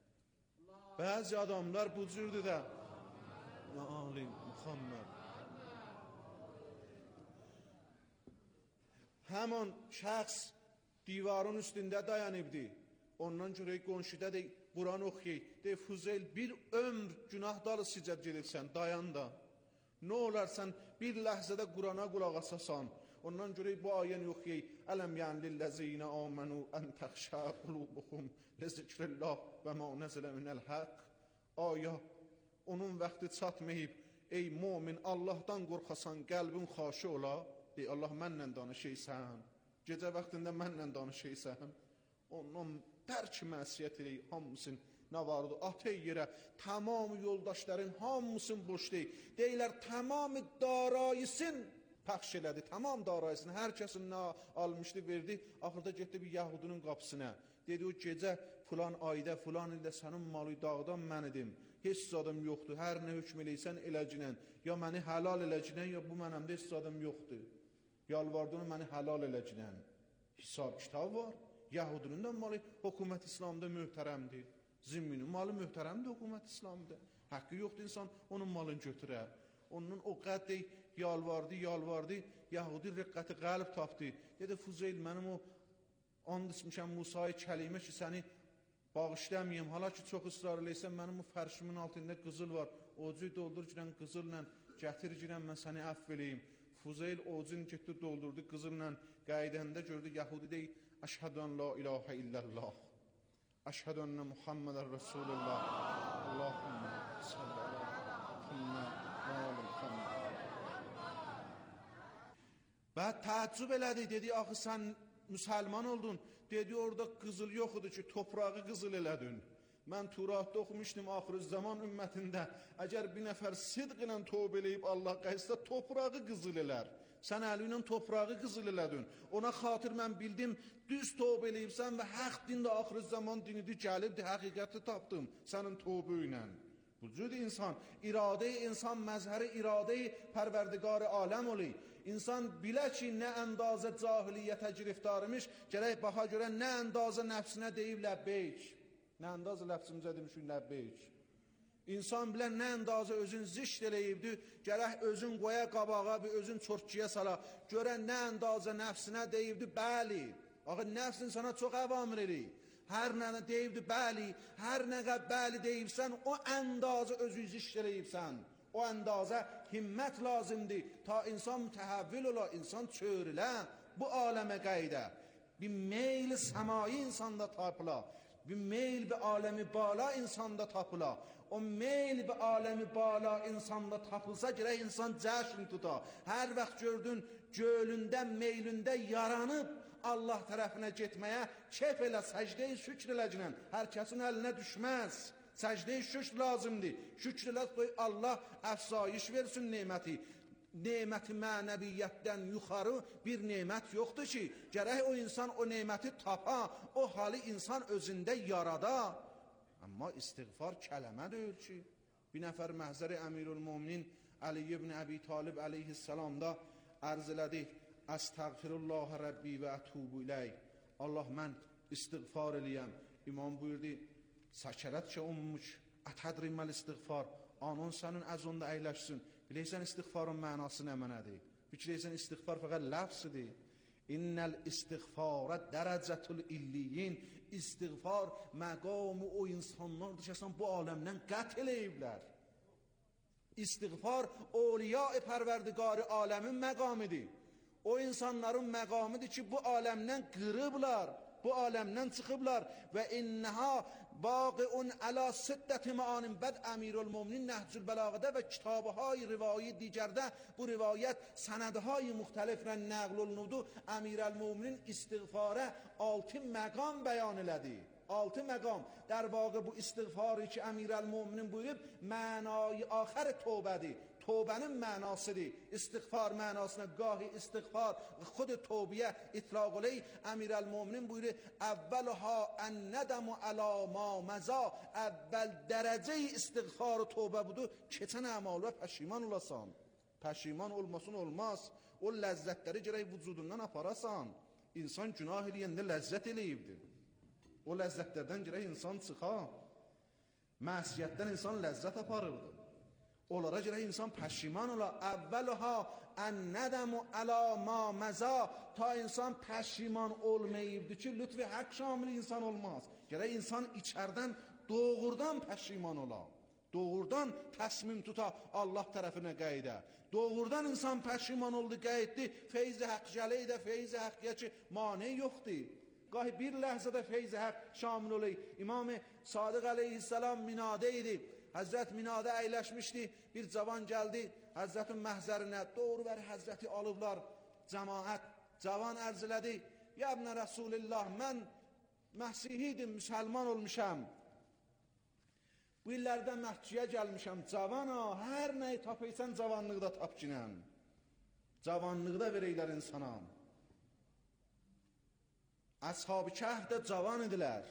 Bəzi adamlar bu cürdür də. Ali Muhammed. Həman şəxs divarın üstündə dayanıbdı. Ondan görək qonşuda deyik, Quran oxuyək. Deyik, Fuzeyl, bir ömr günah dalı sicət gedibsən, dayan da. Nə olar sən bir ləhzədə Qurana qulaq asasan. Ondan görək bu ayəni oxuyək. Ələm yəni lilləzinə amənu ən təxşə qulubuhum ləzikrəllah və ma nəzələ minəl həq. Aya, onun vaxtı çatmayıb. Ey momin, Allahdan qorxasan, qəlbin xaşı ola. Deyik, Allah mənlə danışıysan. Gecə vaxtında mənlə danışıysan. Ondan dərk məsiyyət eləyik, hamısın nə vardı? Atey yerə, tamamı yoldaşların hamısın boş deyil. Deyirlər, tamamı darayısın pəxş elədi, tamam darayısını, hər kəsin nə almışdı, verdi. Axırda getdi bir yəhudunun qapısına. Dedi, o gecə filan ayda, filan ildə sənin malı dağdan mən edim. Heç zadım yoxdur, hər nə hökm eləysən eləcinən. Ya məni həlal eləcinən, ya bu mənəmdə heç zadım yoxdur. Yalvardığını məni həlal eləcinən. Hisab kitab var. Yahudunun da malı hökumət İslamda möhtərəmdir. Zimminin malı möhtərəmdir hökumət İslamda. Haqqı yoxdur insan onun malını götürər. Onun o qəddi yalvardı, yalvardı. Yahudi rəqqəti qəlb tapdı. Dedi, Fuzeyl, mənim o and içmişəm Musa'yı kəlimə ki, səni bağışlamayayım. Hala ki, çox ısrar eləysən, mənim o fərşimin altında qızıl var. Ocuyu doldur girən qızılla, gətir girən, mən səni əfv eləyim. Fuzeyl ocunu getdi, doldurdu qızılla. Qaydəndə gördü, Yahudi deyil, Əşhədu ən la ilahə illəllah. Əşhədu ənə Muhammedən Rasulullah. Allahümmə sallallahu aleyhi ve sellem. Və təəccüb elədi, dedi, axı sən müsəlman oldun. Dedi, orada qızıl yox idi ki, toprağı qızıl elədin. Mən Turatda oxumuşdum axır zaman ümmətində. Əgər bir nəfər sidq ilə tövbə eləyib Allah qəzdə toprağı qızıl elər. Sən əli ilə toprağı qızıl elədin. Ona xatir mən bildim, düz tövbə eləyibsən və haqq dində axır zaman dinidir, gəlibdi, həqiqəti tapdım sənin tövbə ilə. Bu cüd insan, iradə-i insan məzhəri iradə-i pərverdigar aləm olayı. İnsan bilə ki, nə əndazə cahiliyyətə giriftarımış, gərək baxa görə nə əndazə nəfsinə deyib ləbbeyk. Nə əndazə ləfsimizə demişik ləbbeyk. İnsan bilən nə əndazə özün zişt eləyibdir, gərək özün qoya qabağa, bir özün çortkiyə sala. Görən nə əndazə nəfsinə deyibdir, bəli. Axı, nəfs insana çox əvamir eləyib. Hər nə deyibdir, bəli, hər nə qədər bəli deyibsən, o əndazə özü zişt eləyibsən. O əndazə himmət lazımdır, ta insan mütəhəvvil ola, insan çörülə, bu aləmə qayda. Bir meyl səmai insanda tapıla, bir meyl bir aləmi bala insanda tapıla. O meyl bir aləmi bala insanda tapılsa gərək insan cəşn tuta. Hər vaxt gördün, gölündə, meylündə yaranıb, Allah tərəfinə getməyə keyf elə, səcdə-i şükr eləcinən, hər kəsin əlinə düşməz. Səcdə-i şükr lazımdır. Şükr elə, Allah əfsayiş versin neməti. Neməti mənəviyyətdən yuxarı bir nemət yoxdur ki, gərək o insan o neməti tapa, o halı insan özündə yarada. Amma istiğfar kələmə deyil ki, bir nəfər məhzəri Əmirül-Müminin Əli ibn Əbi Talib əleyhissalamda ərz elədi, Əstəğfirullah Rəbbi və ətubu iləyh. Allah, mən istiğfar eləyəm. İmam buyurdu, Səkərət ki olmuş, ətədriməl istiğfar, anon sənin əzonda əyləşsin. Biləysən istiğfarın mənası nə mənədir? Biləysən istiğfar fəqət ləfsidir. İnnəl istiğfarə dərəcətul illiyin. İstiğfar məqamı o insanlardır ki, bu aləmdən qət eləyiblər. İstiğfar awliya-i pərverdigarı aləmin məqamidir. O insanların məqamidir ki, bu aləmdən qırıblar, bu aləmdən çıxıblar və innəha baqiun əla siddəti maanin bəd Əmirül-Müminin Nəhcül Bəlağədə və kitabı-hay rivayi digərdə bu rivayət sənədهای müxtəliflə nəql olundu. Əmirül-Müminin istiğfarə altı məqam bəyan elədi. Altı məqam. در واقع bu istiğfarı ki Əmirül-Müminin buyurub, mənayı axər tövbədir. Tövbənin mənasıdır. İstiğfar mənasına gahi istiğfar, xud tövbəyə itlaq oley. Əmirül-Müminin buyurur, əvvəlha ən-nədəmu əla ma məza. Əvvəl dərəcəyi istiğfar tövbə budur. Keçən əmal və pəşiman olasan. Pəşiman olmasın olmaz. O ləzzətləri gərək vücudundan aparasan. İnsan günah eləyəndə ləzzət eləyibdir. O ləzzətlərdən gərək insan çıxa. Məsiyyətdən insan ləzzət aparırdı. onlara görə insan pəşiman ola. Əvvəlha ən-nədəmu əla ma məza. Ta insan pəşiman olmayıbdır ki, lütfi haqq şamil insan olmaz. Gərək insan içərdən doğrudan pəşiman ola. Doğrudan təsmim tuta Allah tərəfinə qayıda. Doğrudan insan pəşiman oldu, qayıtdı. Feyz-i haqq gələydə, feyz-i haqqiyə ki, mane yoxdur. Qahi bir ləhzədə feyz-i haqq şamil olayı. İmam-ı Sadiq əleyhissalam minadə idi. Həzrət minadə əyləşmişdi. Bir cavan gəldi Həzrətin məhzərinə. Doğru və Həzrəti alıblar. Cəmaət cavan ərz elədi. Ya ibn Rasulillah, mən Məhsihidim, müsəlman olmuşam. Bu illərdə məhciyə gəlmişəm. Cavana, hər nəyi tapıysan cavanlıqda tapcinəm. Cavanlıqda vereylər insana. Əshab-ı Kəhf də cavan idilər.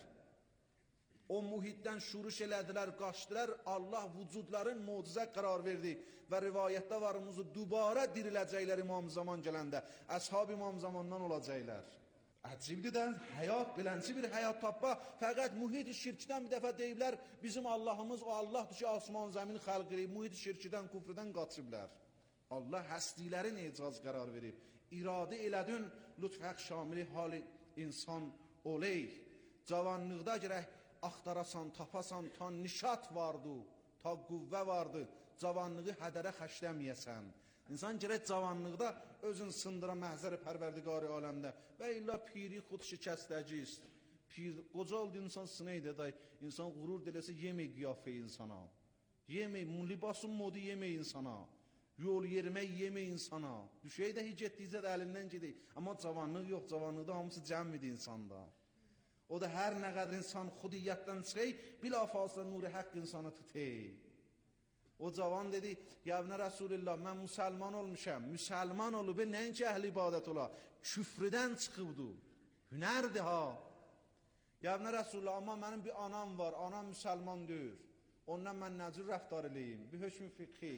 O mühitdən şuruş elədilər, qaçdılar. Allah vücudların mucizə qərar verdi. Və rivayətdə varımızı dubara diriləcəklər İmam Zaman gələndə. Əshab İmam Zamandan olacaqlar. Əcibdir də, həyat, bilənci bir həyat tapma. Fəqət mühit-i şirkdən bir dəfə deyiblər, bizim Allahımız o Allahdır ki, asman zəmin xalq edib, mühit-i şirkdən, küfrdən qaçıblər. Allah həsdilərin icaz qərar verib. İradə elədin, lütfəq şamili hali insan oley. Cavanlıqda gərək axtarasan, tapasan, ta nişat vardı, ta qüvvə vardı. Cavanlığı hədərə xəşləməyəsən. İnsan gərək cavanlıqda özün sındıra məhzər-i pərverdiqari aləmdə və illa piri xud şikəstəciz. Pir, qoca oldu insan sınaydı day. İnsan qurur diləsə yemək qiyafə insana. Yemək, libasın modu yemək insana. Yol yerimək yemək insana. Düşəy də hic etdiyizə də əlindən gedək. Amma cavanlıq yox, cavanlıqda hamısı cəm idi insanda. O da hər nə qədər insan xudiyyətdən çıxay, bilafasla nuri haqq insanı tutay. O cavan dedi, ya ibn Rasulillah, mən müsəlman olmuşam. Müsəlman olub, nəinki əhl ibadət ola, küfrüdən çıxıbdı. Hünərdir ha. Ya ibn Rasulillah, amma mənim bir anam var, anam müsəlman deyir. Ondan mən nəcür rəftar eləyim, bir hökm fiqhi.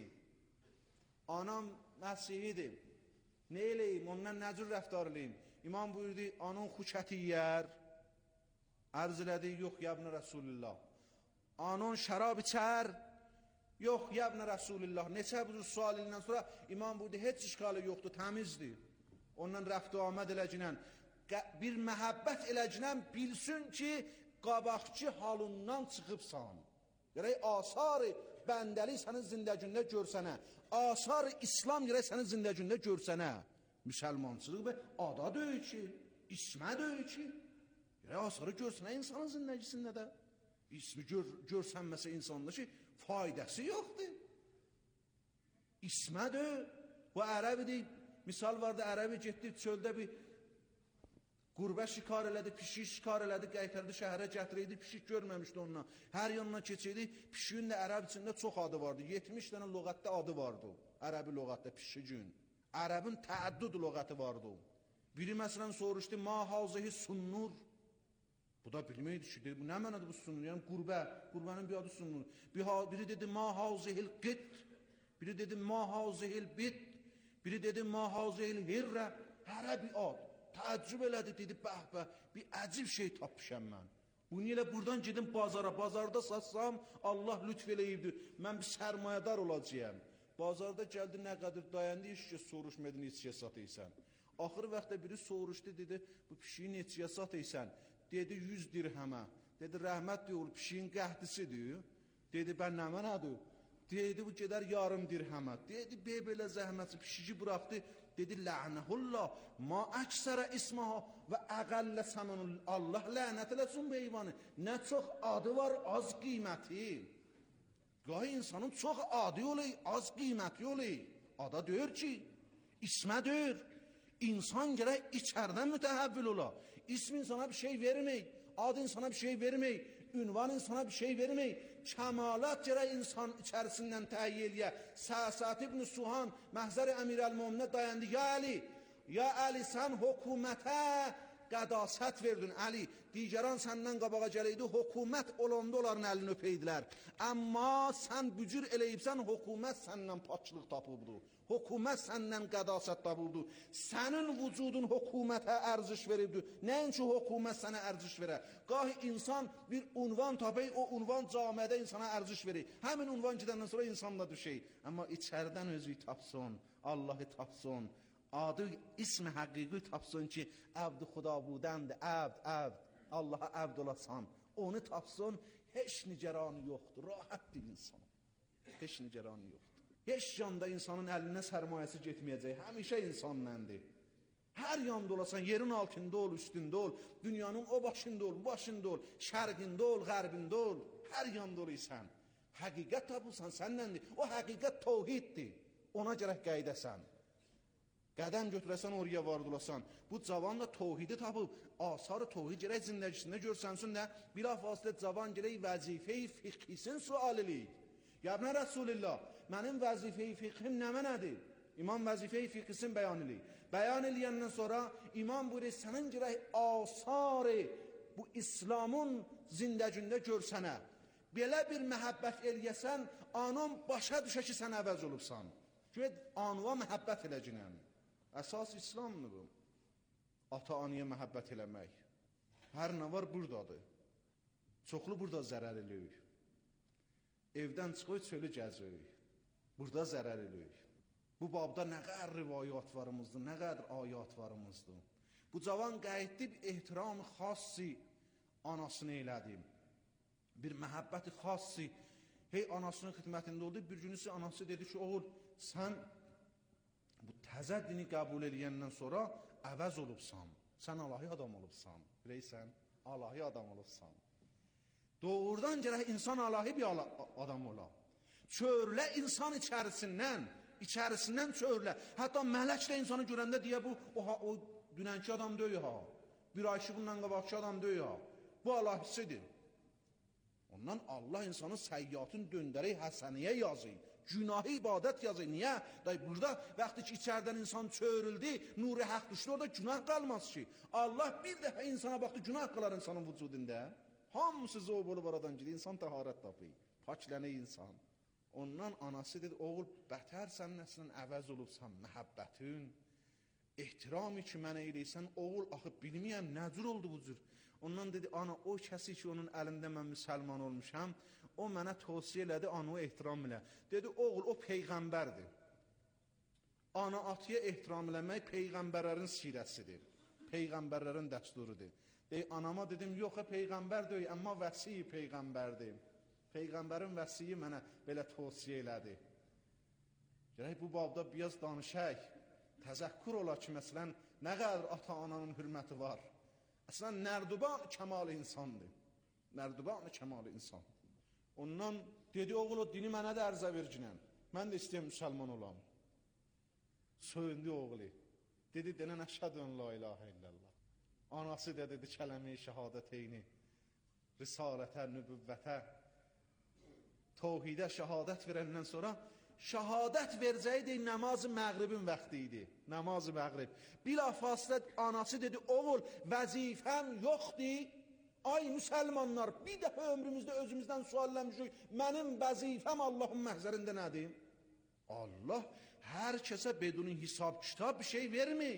Anam Məsihidir. Nə eləyim, ondan nəcür rəftar eləyim? İmam buyurdu, anan xuşəti yiyər. Ərz elədi, yox, ya ibn Rasulillah. Anan şərab içər. Yox, ya ibn Rasulillah. Neçə budur sual elindən sonra imam buyurdu, heç işgalı yoxdur, təmizdir. Ondan rəfti aməd eləcinən, bir məhəbbət eləcinən bilsin ki, qabaqçı halından çıxıbsan. Gərək asar-ı bəndəli sənin zindəcündə görsənə. Asar-ı İslam gərək sənin zindəcündə görsənə. Müsəlmançılıq və ada döyü ki, ismə döyü ki. Gərək asarı görsənə insanın zindəcisində də. İsmi gör, görsənməsə insanda ki, faydası yoxdur. İsmədir. O ərəbidir. Misal vardı, ərəbi getdi çöldə bir qurbə şikar elədi, pişik şikar elədi, qaytardı şəhərə gətirəydi, pişik görməmişdi onunla. Hər yanına keçəydi, pişiyin də ərəb içində çox adı vardı. yetmiş dənə lüğətdə adı vardı. Ərəbi lüğətdə pişikin. Ərəbin təəddüd lüğəti vardı. Biri məsələn soruşdu, ma hazihi sunnur. Bu da bilməydi ki, dedi, bu nə mənadır bu sunnur? Yəni qurbə, qurbənin bir adı sunnur. Biri dedi, ma hazihil qit. Biri dedi, ma hazihil bit. Biri dedi, ma hazihil hirrə. Hərə bir ad. Təəccüb elədi, dedi, bəh bəh, bir əcib şey tapmışam mən. Bunu elə buradan gedim bazara, bazarda satsam, Allah lütf eləyibdir, mən bir sərmayədar olacağım. Bazarda gəldi, nə qədər dayandı, iş ki, soruşmadı, neçəyə satıysan. Axır vaxtda biri soruşdu, dedi, bu pişiyi neçəyə satıysan? Dedi, yüz dirhəmə. Dedi, rəhmət deyil, pişiyin qəhdisidir. Dedi, bən nə mənadır? Dedi, bu gedər yarım dirhəmə. Dedi, bey belə zəhməti, pişici bıraxdı. Dedi, lənəhullah, ma əksərə ismaha və əqəllə səmənul Allah lənət eləsin beyvanı. Nə çox adı var, az qiyməti. Qahi insanın çox adı olay, az qiyməti olay. Ada deyir ki, ismə deyir. İnsan gərək içərdən mütəhəvvül ola. İsm insana bir şey verməyik, ad insana bir şey verməyik, ünvan insana bir şey verməyik. Kəmalat gərək insan içərisindən təhiyyə eləyə. Səsit ibn Suhan məhzər-i Əmir əl-Muminə dayandı. Ya Əli, ya Əli sən hökumətə qədasət verdin, Əli. Digəran səndən qabağa gələydi, hökumət olanda onların əlini öpeydilər. Amma sən bücür eləyibsən, hökumət səndən paçlıq tapıbdı. Hökumət səndən qədasət tapıbdı. Sənin vücudun hökumətə ərziş veribdi. Nəinki hökumət sənə ərziş verə. Qahi insan bir unvan tapay, o unvan camiədə insana ərziş verir. Həmin unvan gidəndən sonra insanla düşey. Amma içərdən özü tapsın, Allahı tapsın. Adı ismi həqiqi tapsın ki, əbd-i xuda budənd, əbd, əbd, Allaha əbd olasan. Onu tapsın, heç nigeranı yoxdur, rahatdır insan. Heç nigeranı yoxdur. Heç yanda insanın əlinə sərmayəsi getməyəcək, həmişə insanləndir. Hər yanda olasan, yerin altında ol, üstündə ol, dünyanın o başında ol, bu başında ol, şərqində ol, qərbində ol, hər yanda oluysan. Həqiqət tapılsan, səndəndir. O həqiqət tevhiddir, ona gərək qəydəsən. Qədəm götürəsən, oraya vardulasan. Bu cavan da tevhidi tapıb, asarı tevhid gərək zindəgisində görsənsin də, bilafasilə cavan gərək vəzifəyi fiqhisin sual eləyik. Yəbnə Rəsulillah, mənim vəzifəyi fiqhim nəmə nədir? İmam vəzifəyi fiqhisin bəyan eləyik. Bəyan eləyəndən sonra imam buyurir, sənin gərək asarı bu İslamın zindəgində görsənə. Belə bir məhəbbət eləyəsən, anam başa düşə ki, sən əvəz olubsan. Güya anuva məhəbbət eləcəkən. Əsas İslamdır bu. Ata-anıya məhəbbət eləmək. Hər nə var buradadır. Çoxlu burada zərər eləyik. Evdən çıxıb çölü gəzirik. Burada zərər eləyik. Bu babda nə qədər rivayatlarımızdır, nə qədər ayatlarımızdır. Bu cavan qəydli bir ehtiram xassi anasını elədim. Bir məhəbbəti xassi. Hey anasının xidmətində oldu. Bir günüsü anası dedi ki, oğul, sən bu təzə dini qəbul eləyəndən sonra əvəz olubsan. Sən Allahi adam olubsan. Biləysən, Allahi adam olubsan. Doğrudan gərək insan Allahi bir adam ola. Çörlə insan içərisindən, içərisindən çörlə. Hətta mələk də insanı görəndə deyə bu, o, o dünənki adam deyil ha. Bir ayşı bundan qabaqçı adam deyil ha. Bu Allahisidir. Ondan Allah insanın səyyatın döndərək həsəniyə yazıyır. Günahı ibadət yazır. Niyə? Day burada vaxtı ki içərdən insan çörüldü, nuru haq düşdü, orada günah qalmaz ki. Allah bir dəfə insana baxdı, günah qalar insanın vücudunda. Hamısı zov olub aradan gidir, insan təharət tapır. Paklənə insan. Ondan anası dedi, oğul, bətər sən nəslən əvəz olubsan, məhəbbətin, ehtiramı ki mənə eləysən, oğul, axı bilməyəm, nə cür oldu bu cür? Ondan dedi, ana, o kəsi ki, onun əlində mən müsəlman olmuşam, o mənə tavsiyə elədi, ana, o ehtiram elə. Dedi, oğul, o peyğəmbərdir. Ana, atıya ehtiram eləmək peyğəmbərlərin sirəsidir. Peyğəmbərlərin dəsturudur. Dey, anama dedim, yox, peyğəmbər deyil, amma vəsiyi peyğəmbərdir. Peyğəmbərin vəsiyi mənə belə tavsiyə elədi. Gərək bu babda biraz danışək, təzəkkür ola ki, məsələn, nə qədər ata-ananın hürməti var. Əslən, nərduban kəmal insandır. Nərduban kəmal insan. Ondan dedi, oğul, o dini mənə də ərzə verginən. Mən də istəyəm müsəlman olam. Söyündü oğlu. Dedi, denən əşhədün la ilahə illallah. Anası da dedi, kələmi-i şəhadəteyni, risalətə, nübüvvətə, tevhidə şəhadət verəndən sonra, şəhadət verəcəyi namazı məğribin vaxtı idi. Namazı məğrib. Bilafaslə anası dedi, oğul, vəzifəm yoxdur. Ay müsəlmanlar, bir dəfə ömrümüzdə özümüzdən sualləmişik, mənim vəzifəm Allahın məhzərində nədir? Allah hər kəsə bedunun hesab kitab bir şey vermir.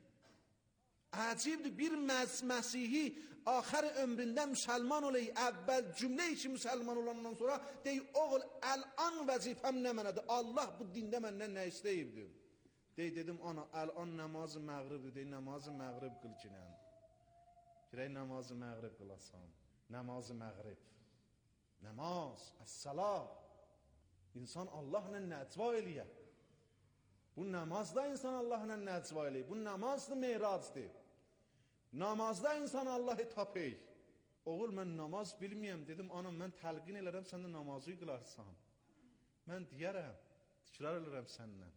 Əcibdir, bir Məsihi axır ömründə müsəlman olayı, əvvəl cümlə için müsəlman olandan sonra deyir, oğul, əl-an vəzifəm nə mənədir? Allah bu dində məndən nə istəyibdir? Deyir, dedim, ana, əl-an namazı məğribdir, deyir, namazı məğrib qıl kinən. Girək namazı məğrib qılasan, namazı məğrib. Namaz, əs-salah. İnsan Allahla nəcva eləyə. Bu namazda insan Allahla nəcva eləyə. Bu namazdır, meyracdır. Namazda insan Allahı tapır. Oğul, mən namaz bilməyəm, dedim, anam, mən təlqin elərəm, sən də namazı qılarsan. Mən deyərəm, tikrar elərəm səndən.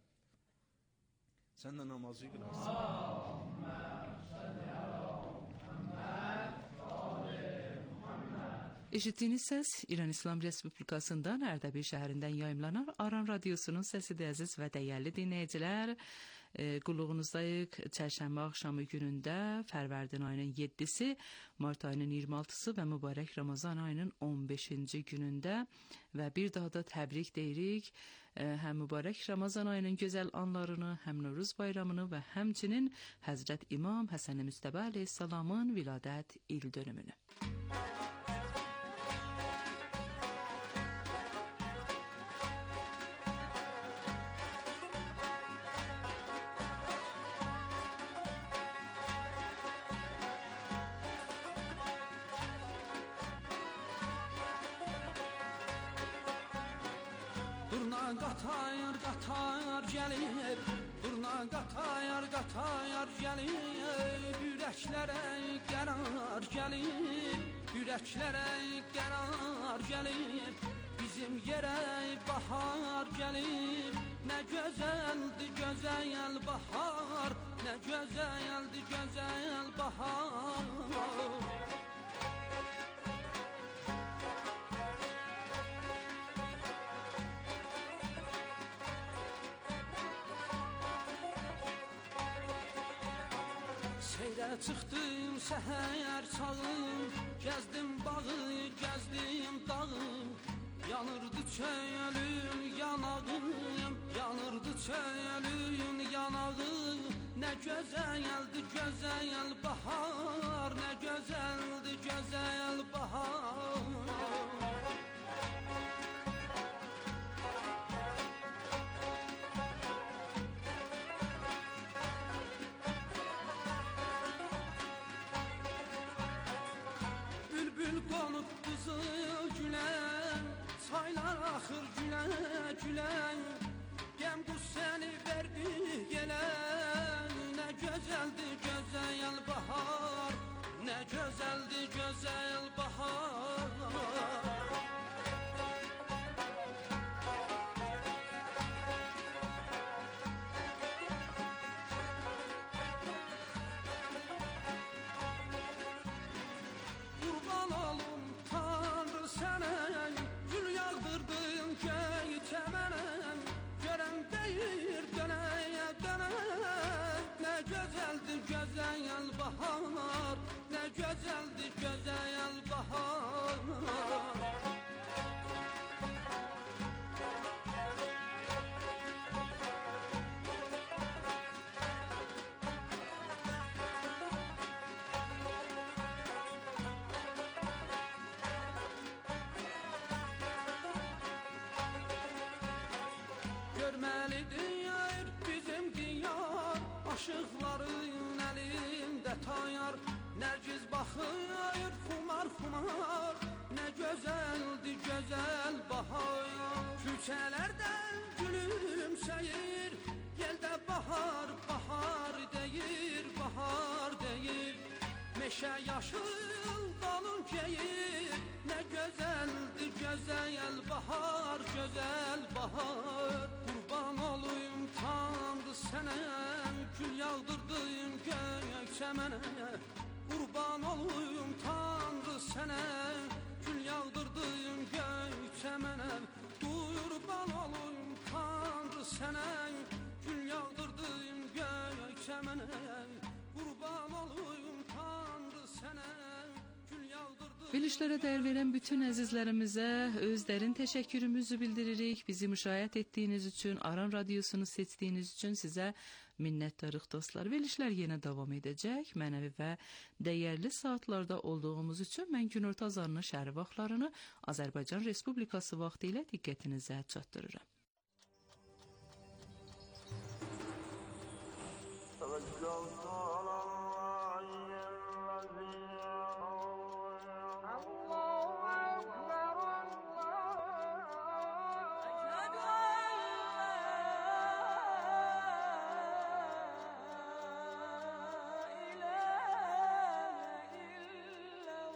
Sən də namazı qılarsan. Eşitdiyiniz səs İran İslam Respublikasından Ərdəbil şəhərindən yayımlanan Aran Radiosunun səsidir, əziz və dəyərli dinləyicilər. e, qulluğunuzdayıq. Çərşənbə axşamı günündə Fərvərdin ayının yeddisi, Mart ayının iyirmi altısı və mübarək Ramazan ayının on beşinci günündə və bir daha da təbrik deyirik. Həm mübarək Ramazan ayının gözəl anlarını, həm Novruz bayramını və həmçinin Həzrət İmam Həsən Müstəbə əleyhissalamın viladət il dönümünü. Qatayar, qatayar gəlir, durna qatayar, qatayar gəlir, ürəklərə qərar gəlir, ürəklərə qərar gəlir, bizim yerə bahar gəlir, nə gözəldir gözəl bahar, nə gözəldir gözəl bahar. Seyrə çıxdım səhər çağım, gəzdim bağı, gəzdim dağım, yanırdı çölün yanağım, yanırdı çölün yanağım, nə gözəldir gözəl bahar, nə gözəldir gözəl bahar. Qonub qızıl gülə, çaylar axır gülə gülə, qəm qüssəni verdi yelə, nə gözəldir gözəl bahar, nə gözəldir gözəl bahar. Gözəl bahar, nə gözəldir gözəl bahar. Görməlidir bizim diyar, aşıqların əlində tayar, Nərgiz baxır xumar xumar, nə gözəldir gözəl bahar. Küçələrdən gülümsəyir, yeldə bahar bahar deyir, bahar deyir. Meşə yaşıl dalın keyir, nə gözəldir gözəl bahar, gözəl bahar. Qurban olayım Tanrı sənə, gül yağdırdın gökçə mənə. Qurban olayım Tanrı sənə, gül yağdırdın gökçə mənə. Qurban olayım Tanrı sənə, gül yağdırdın gökçə mənə. Qurban olayım Tanrı sənə, gül yağdırdın. Verilişlərə dəyər verən bütün əzizlərimizə öz dərin təşəkkürümüzü bildiririk. Bizi müşahidə etdiyiniz üçün, Aran Radiosunu seçdiyiniz üçün sizə minnətdarıq dostlar. Verilişlər yenə davam edəcək. Mənəvi və dəyərli saatlarda olduğumuz üçün mən günorta azanının şəhəri vaxtlarını Azərbaycan Respublikası vaxtı ilə diqqətinizə çatdırıram.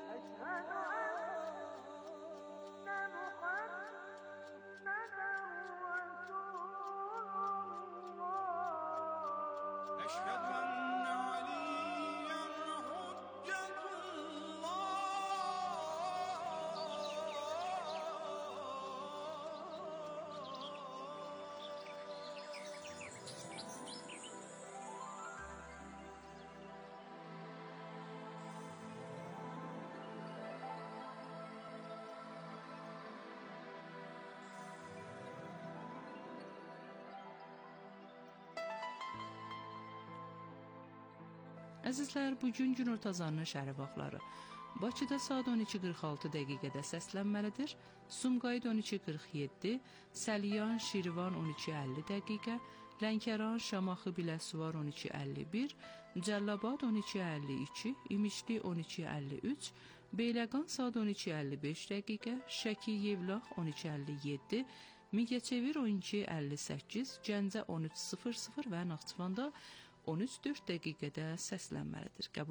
محمدا Əzizlər, bugün günorta azanının şəhər vaxtları Bakıda saat on iki qırx altı dəqiqədə səslənməlidir. Sumqayıt on iki qırx yeddi, Səliyan, Şirvan on iki əlli dəqiqə, Lənkəran, Şamaxı, Biləsuvar on iki əlli bir, Cəllabad on iki əlli iki, İmişli on iki əlli üç, Beyləqan saat on iki əlli beş dəqiqə, Şəki, Yevlax on iki əlli yeddi, Mingəçevir on iki əlli səkkiz, Gəncə on üç sıfır sıfır və Naxçıvanda on üç dörd dəqiqədə səslənməlidir.